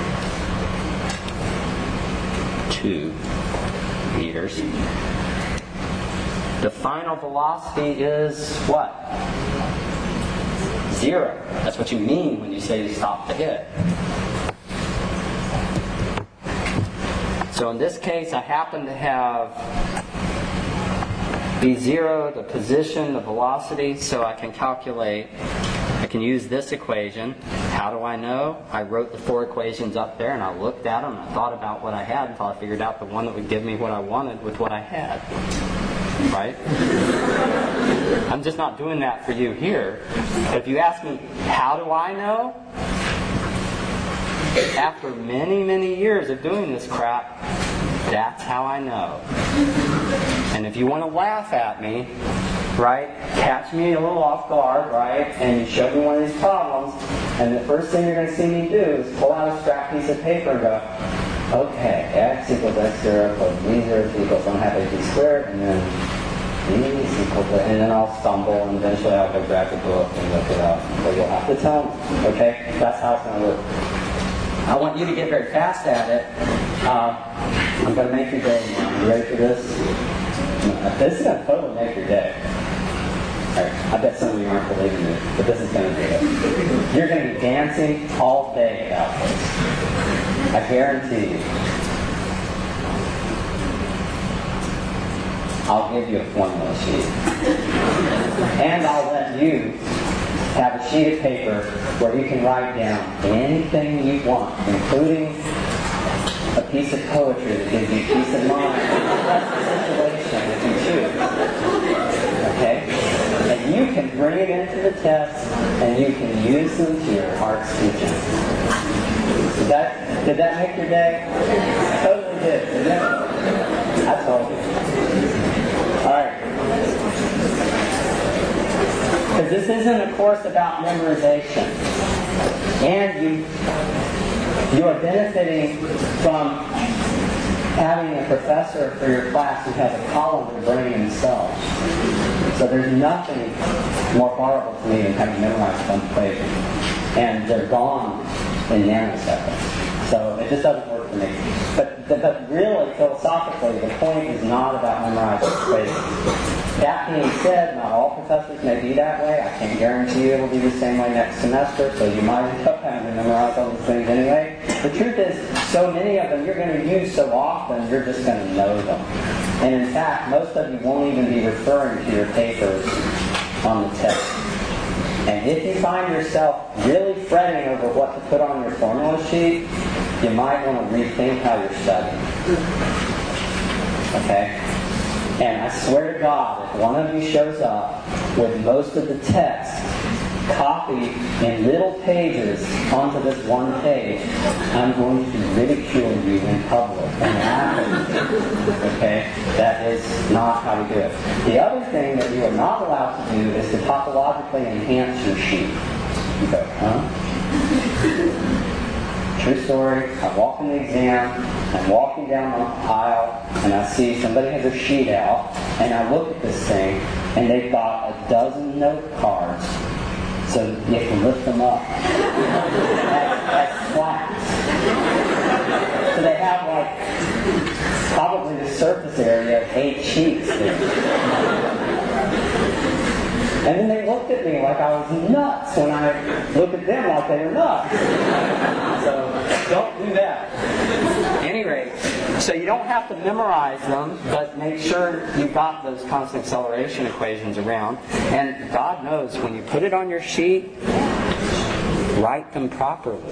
to meters. The final velocity is what? Zero. That's what you mean when you say you stop the hit. So in this case, I happen to have V zero, the position, the velocity, so I can calculate, I can use this equation. How do I know? I wrote the four equations up there and I looked at them and I thought about what I had until I figured out the one that would give me what I wanted with what I had. Right? I'm just not doing that for you here. But if you ask me, how do I know? After many, many years of doing this crap, that's how I know. And if you want to laugh at me, right, catch me a little off guard, right, and you show me one of these problems, and the first thing you're going to see me do is pull out a scrap piece of paper and go, okay, x equals x zero plus v zero equals one half a squared, and then v is equal to, and then I'll stumble, and eventually I'll go grab the book and look it up. But you'll have to tell me, okay? That's how it's going to work. I want you to get very fast at it. Uh, I'm going to make your day now. You ready for this? This is going to totally make your day. All right. I bet some of you aren't believing me, but this is going to do it. You're going to be dancing all day about this. I guarantee you. I'll give you a formula sheet. And I'll let you have a sheet of paper where you can write down anything you want, including a piece of poetry that gives you peace of mind. That's the situation if you choose. Okay? And you can bring it into the test, and you can use them to your heart's content. Did that, did that make your day? Totally did, didn't it? I told you. Alright. Because this isn't a course about memorization. And you you are benefiting from having a professor for your class who has a column to bring himself. So there's nothing more horrible to me than having memorized some equations. And they're gone in nanoseconds. So it just doesn't work for me. But, but really, philosophically, the point is not about memorizing equations. That being said, not all professors may be that way. I can't guarantee you it will be the same way next semester, so you might end up having to memorize all these things anyway. The truth is, so many of them you're going to use so often, you're just going to know them. And in fact, most of you won't even be referring to your papers on the test. And if you find yourself really fretting over what to put on your formula sheet, you might want to rethink how you're studying. Okay? And I swear to God, if one of you shows up with most of the text copied in little pages onto this one page, I'm going to ridicule you in public and laugh at you. Okay? That is not how we do it. The other thing that you are not allowed to do is to topologically enhance your sheet. You go, huh? True story, I walk in the exam, I'm walking down the aisle, and I see somebody has a sheet out, and I look at this thing, and they've got a dozen note cards, so you can lift them up as, as flaps. So they have like, probably the surface area of eight sheets there. And then they looked at me like I was nuts when I looked at them like they were nuts. So don't do that. At any rate, so you don't have to memorize them, but make sure you've got those constant acceleration equations around. And God knows, when you put it on your sheet, write them properly.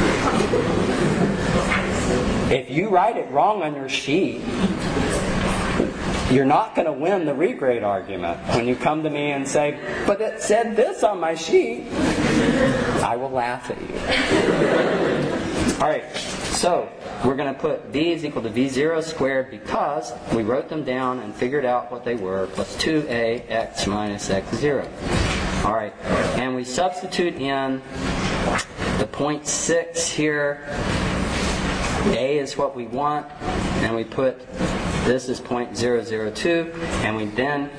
If you write it wrong on your sheet, you're not going to win the regrade argument. When you come to me and say, but it said this on my sheet, I will laugh at you. Alright, so we're going to put v is equal to v zero squared because we wrote them down and figured out what they were, plus two a x minus x zero. Alright, and we substitute in the point six here. A is what we want, and we put this is zero point zero zero two, and we then,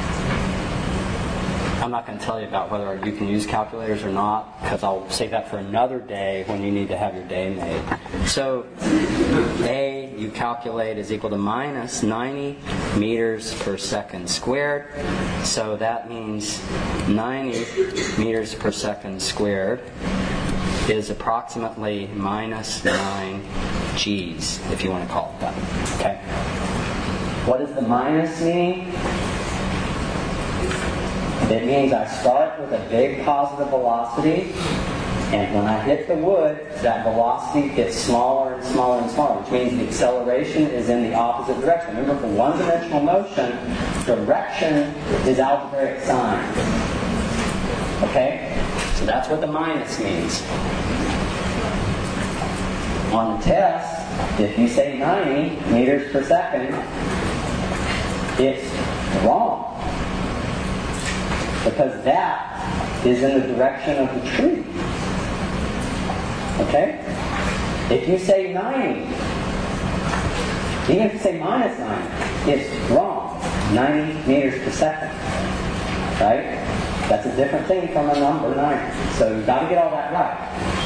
I'm not going to tell you about whether you can use calculators or not, because I'll save that for another day when you need to have your day made. So A, you calculate, is equal to minus ninety meters per second squared. So that means ninety meters per second squared is approximately minus nine G's, if you want to call it that. Okay? What does the minus mean? It means I start with a big positive velocity, and when I hit the wood, that velocity gets smaller and smaller and smaller, which means the acceleration is in the opposite direction. Remember, for one-dimensional motion, direction is algebraic sign. Okay? So that's what the minus means. On the test, if you say ninety meters per second, it's wrong. Because that is in the direction of the tree. Okay? If you say ninety, even if you say minus ninety, it's wrong. ninety meters per second. Right? That's a different thing from a number ninety. So you've got to get all that right.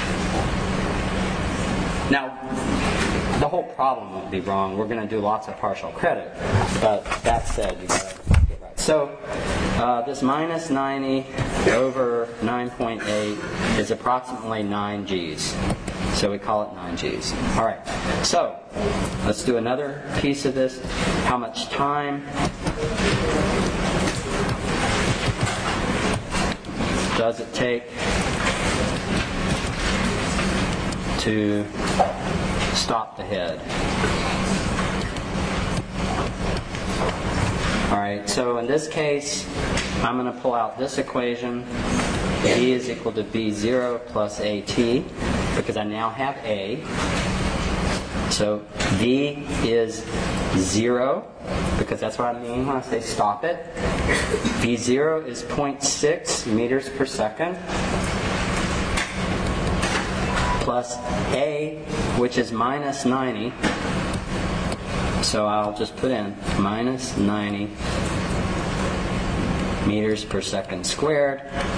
Now, the whole problem won't be wrong. We're going to do lots of partial credit. But that said, you've got to get right. So, uh, this minus ninety over nine point eight is approximately nine G's. So we call it nine G's. All right. So, let's do another piece of this. How much time does it take to stop the head? Alright, so in this case, I'm going to pull out this equation. E is equal to B zero plus A T, because I now have A. So V is zero, because that's what I mean when I say stop it. V zero is zero point six meters per second. Plus A, which is minus ninety. So I'll just put in minus ninety meters per second squared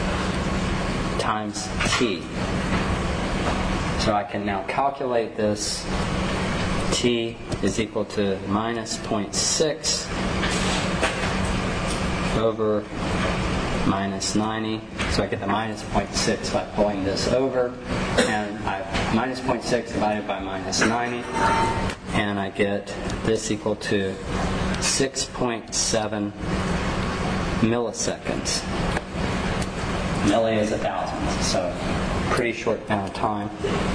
times T. So I can now calculate this. T is equal to minus zero point six over minus ninety. So I get the minus zero point six by pulling this over. And I minus zero point six divided by minus ninety. And I get this equal to six point seven milliseconds. Milli is a thousand, so pretty short amount of time.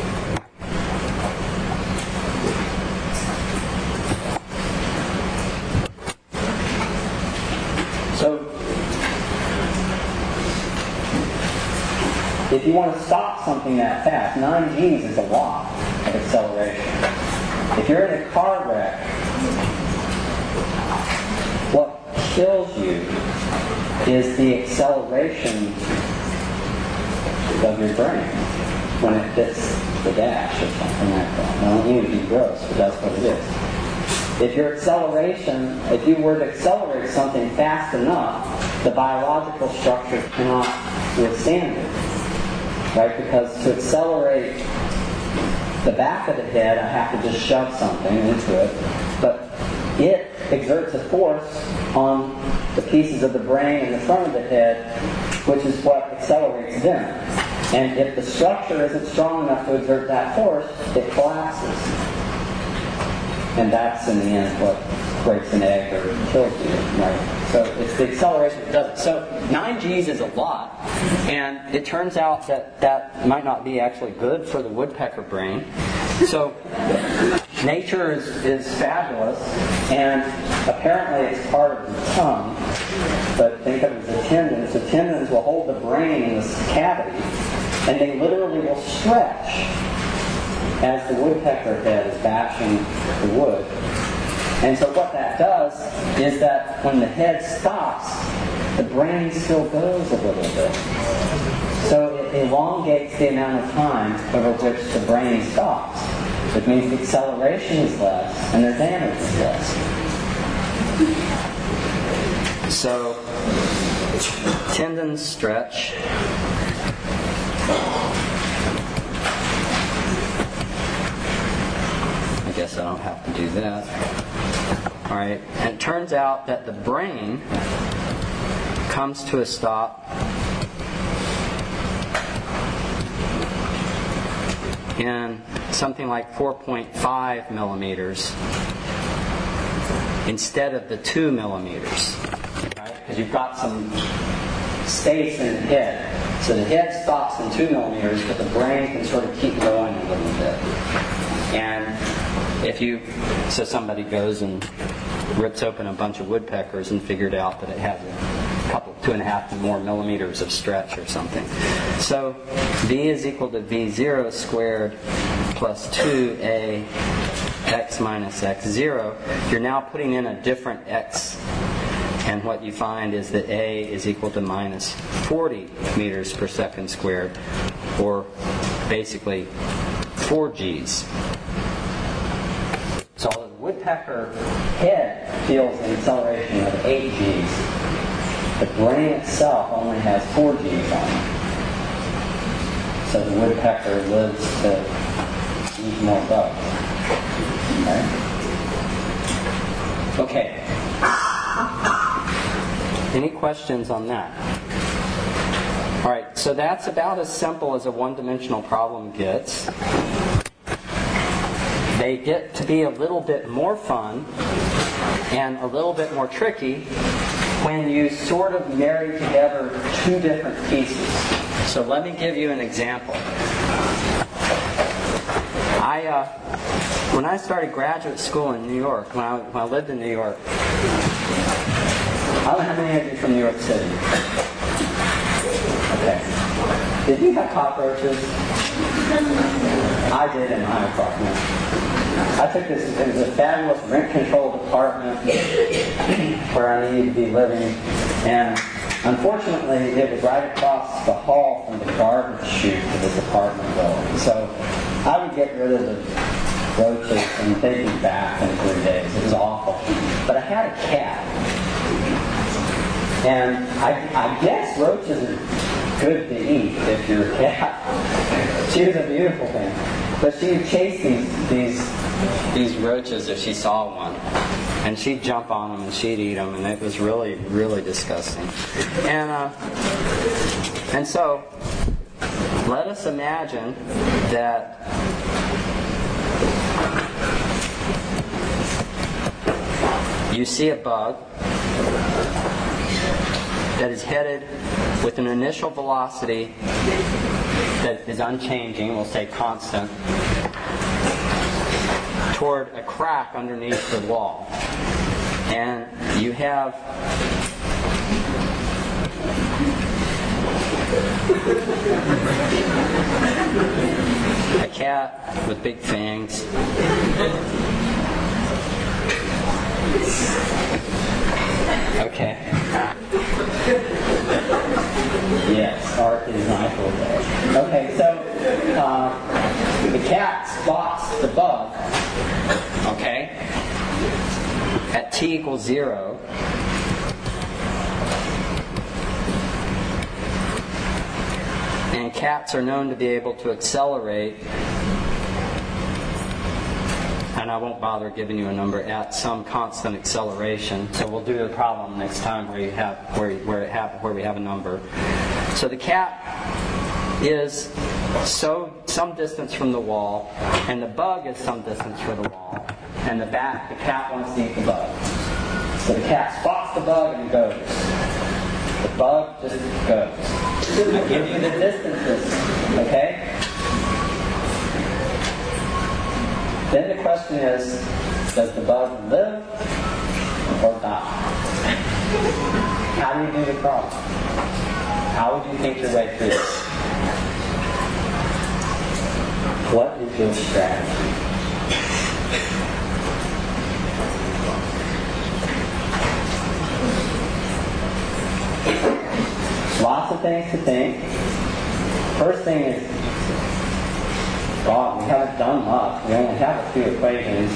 So, if you want to stop something that fast, nine G's is a lot of acceleration. If you're in a car wreck, what kills you is the acceleration of your brain when it hits the dash or something like that. I don't mean to be gross, but that's what it is. If your acceleration, if you were to accelerate something fast enough, the biological structure cannot withstand it. Right? Because to accelerate the back of the head, I have to just shove something into it. But it exerts a force on the pieces of the brain in the front of the head, which is what accelerates them. And if the structure isn't strong enough to exert that force, it collapses. And that's, in the end, what breaks an egg or kills you, right? So it's the acceleration that does it. So nine G's is a lot, and it turns out that that might not be actually good for the woodpecker brain. So nature is, is fabulous, and apparently it's part of the tongue, but think of it as a tendon. So tendons will hold the brain in this cavity, and they literally will stretch as the woodpecker head is bashing the wood. And so what that does is that when the head stops, the brain still goes a little bit. So it elongates the amount of time over which the brain stops. Which means the acceleration is less and the damage is less. So tendons stretch. I guess I don't have to do that. All right, and it turns out that the brain comes to a stop in something like four point five millimeters instead of the two millimeters. Right? Because you've got some space in the head. So the head stops in two millimeters, but the brain can sort of keep going a little bit. And if you, so somebody goes and rips open a bunch of woodpeckers and figured out that it has a couple, two and a half more millimeters of stretch or something. So V is equal to V zero squared plus two A x minus x zero. You're now putting in a different x, and what you find is that A is equal to minus forty meters per second squared, or basically four G's. So the woodpecker head feels an acceleration of eight G's. The brain itself only has four G's on it. So the woodpecker lives to eat more bugs. Okay? Okay. Any questions on that? All right, so that's about as simple as a one-dimensional problem gets. They get to be a little bit more fun and a little bit more tricky when you sort of marry together two different pieces. So let me give you an example. I, uh, when I started graduate school in New York, when I, when I lived in New York, I don't know how many of you from New York City. Okay. Did you have cockroaches? I did in my apartment. I took this, it was a fabulous rent-controlled apartment where I needed to be living, and unfortunately it was right across the hall from the garbage chute of this apartment building. So I would get rid of the roaches and they'd be back in three days. It was awful. But I had a cat. And I, I guess roaches are good to eat if you're a cat. She was a beautiful thing. But she would chase these, these, these roaches if she saw one. And she'd jump on them and she'd eat them. And it was really, really disgusting. And, uh, and so, let us imagine that you see a bug that is headed with an initial velocity that is unchanging, we'll say constant, toward a crack underneath the wall. And you have a cat with big fangs. Okay. Yes, art is mindful there. Okay, so uh, the cat spots the bug, okay, at t equals zero. And cats are known to be able to accelerate, and I won't bother giving you a number, at some constant acceleration. So we'll do the problem next time where you have where where it have where we have a number. So the cat is so some distance from the wall, and the bug is some distance from the wall, and the bat the cat wants to eat the bug. So the cat spots the bug and goes. The bug just goes. I give you the distances, okay? Then the question is, does the bug live or die? How do you do the problem? How would you think your way through this? What is your strategy? Lots of things to think. First thing is, God, we haven't done much. We only have a few equations.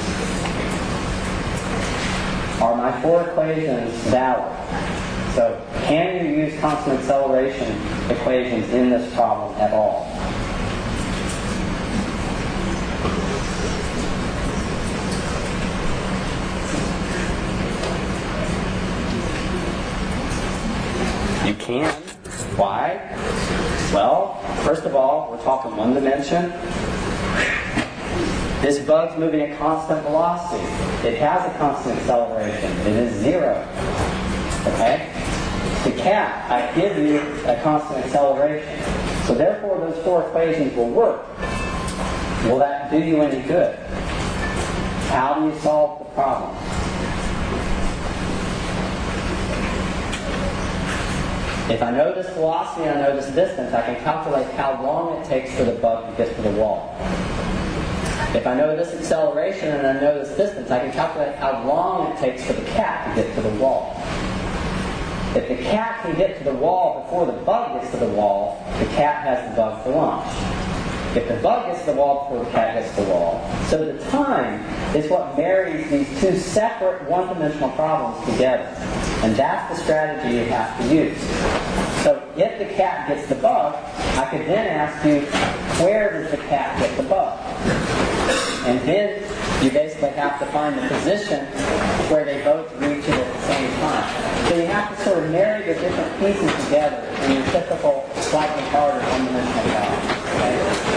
Are my four equations valid? So, can you use constant acceleration equations in this problem at all? You can. Why? Well, first of all, we're talking one dimension. This bug's moving at constant velocity. It has a constant acceleration. It is zero. Okay? The cat, I give you a constant acceleration. So therefore those four equations will work. Will that do you any good? How do you solve the problem? If I know this velocity and I know this distance, I can calculate how long it takes for the bug to get to the wall. If I know this acceleration and I know this distance, I can calculate how long it takes for the cat to get to the wall. If the cat can get to the wall before the bug gets to the wall, the cat has the bug for lunch. If the bug gets to the wall before the cat gets to the wall. So the time is what marries these two separate one-dimensional problems together. And that's the strategy you have to use. So if the cat gets the bug, I could then ask you, where does the cat get the bug? And then you basically have to find the position where they both reach it at the same time. So you have to sort of marry the different pieces together in your typical, slightly harder one-dimensional problem. Okay?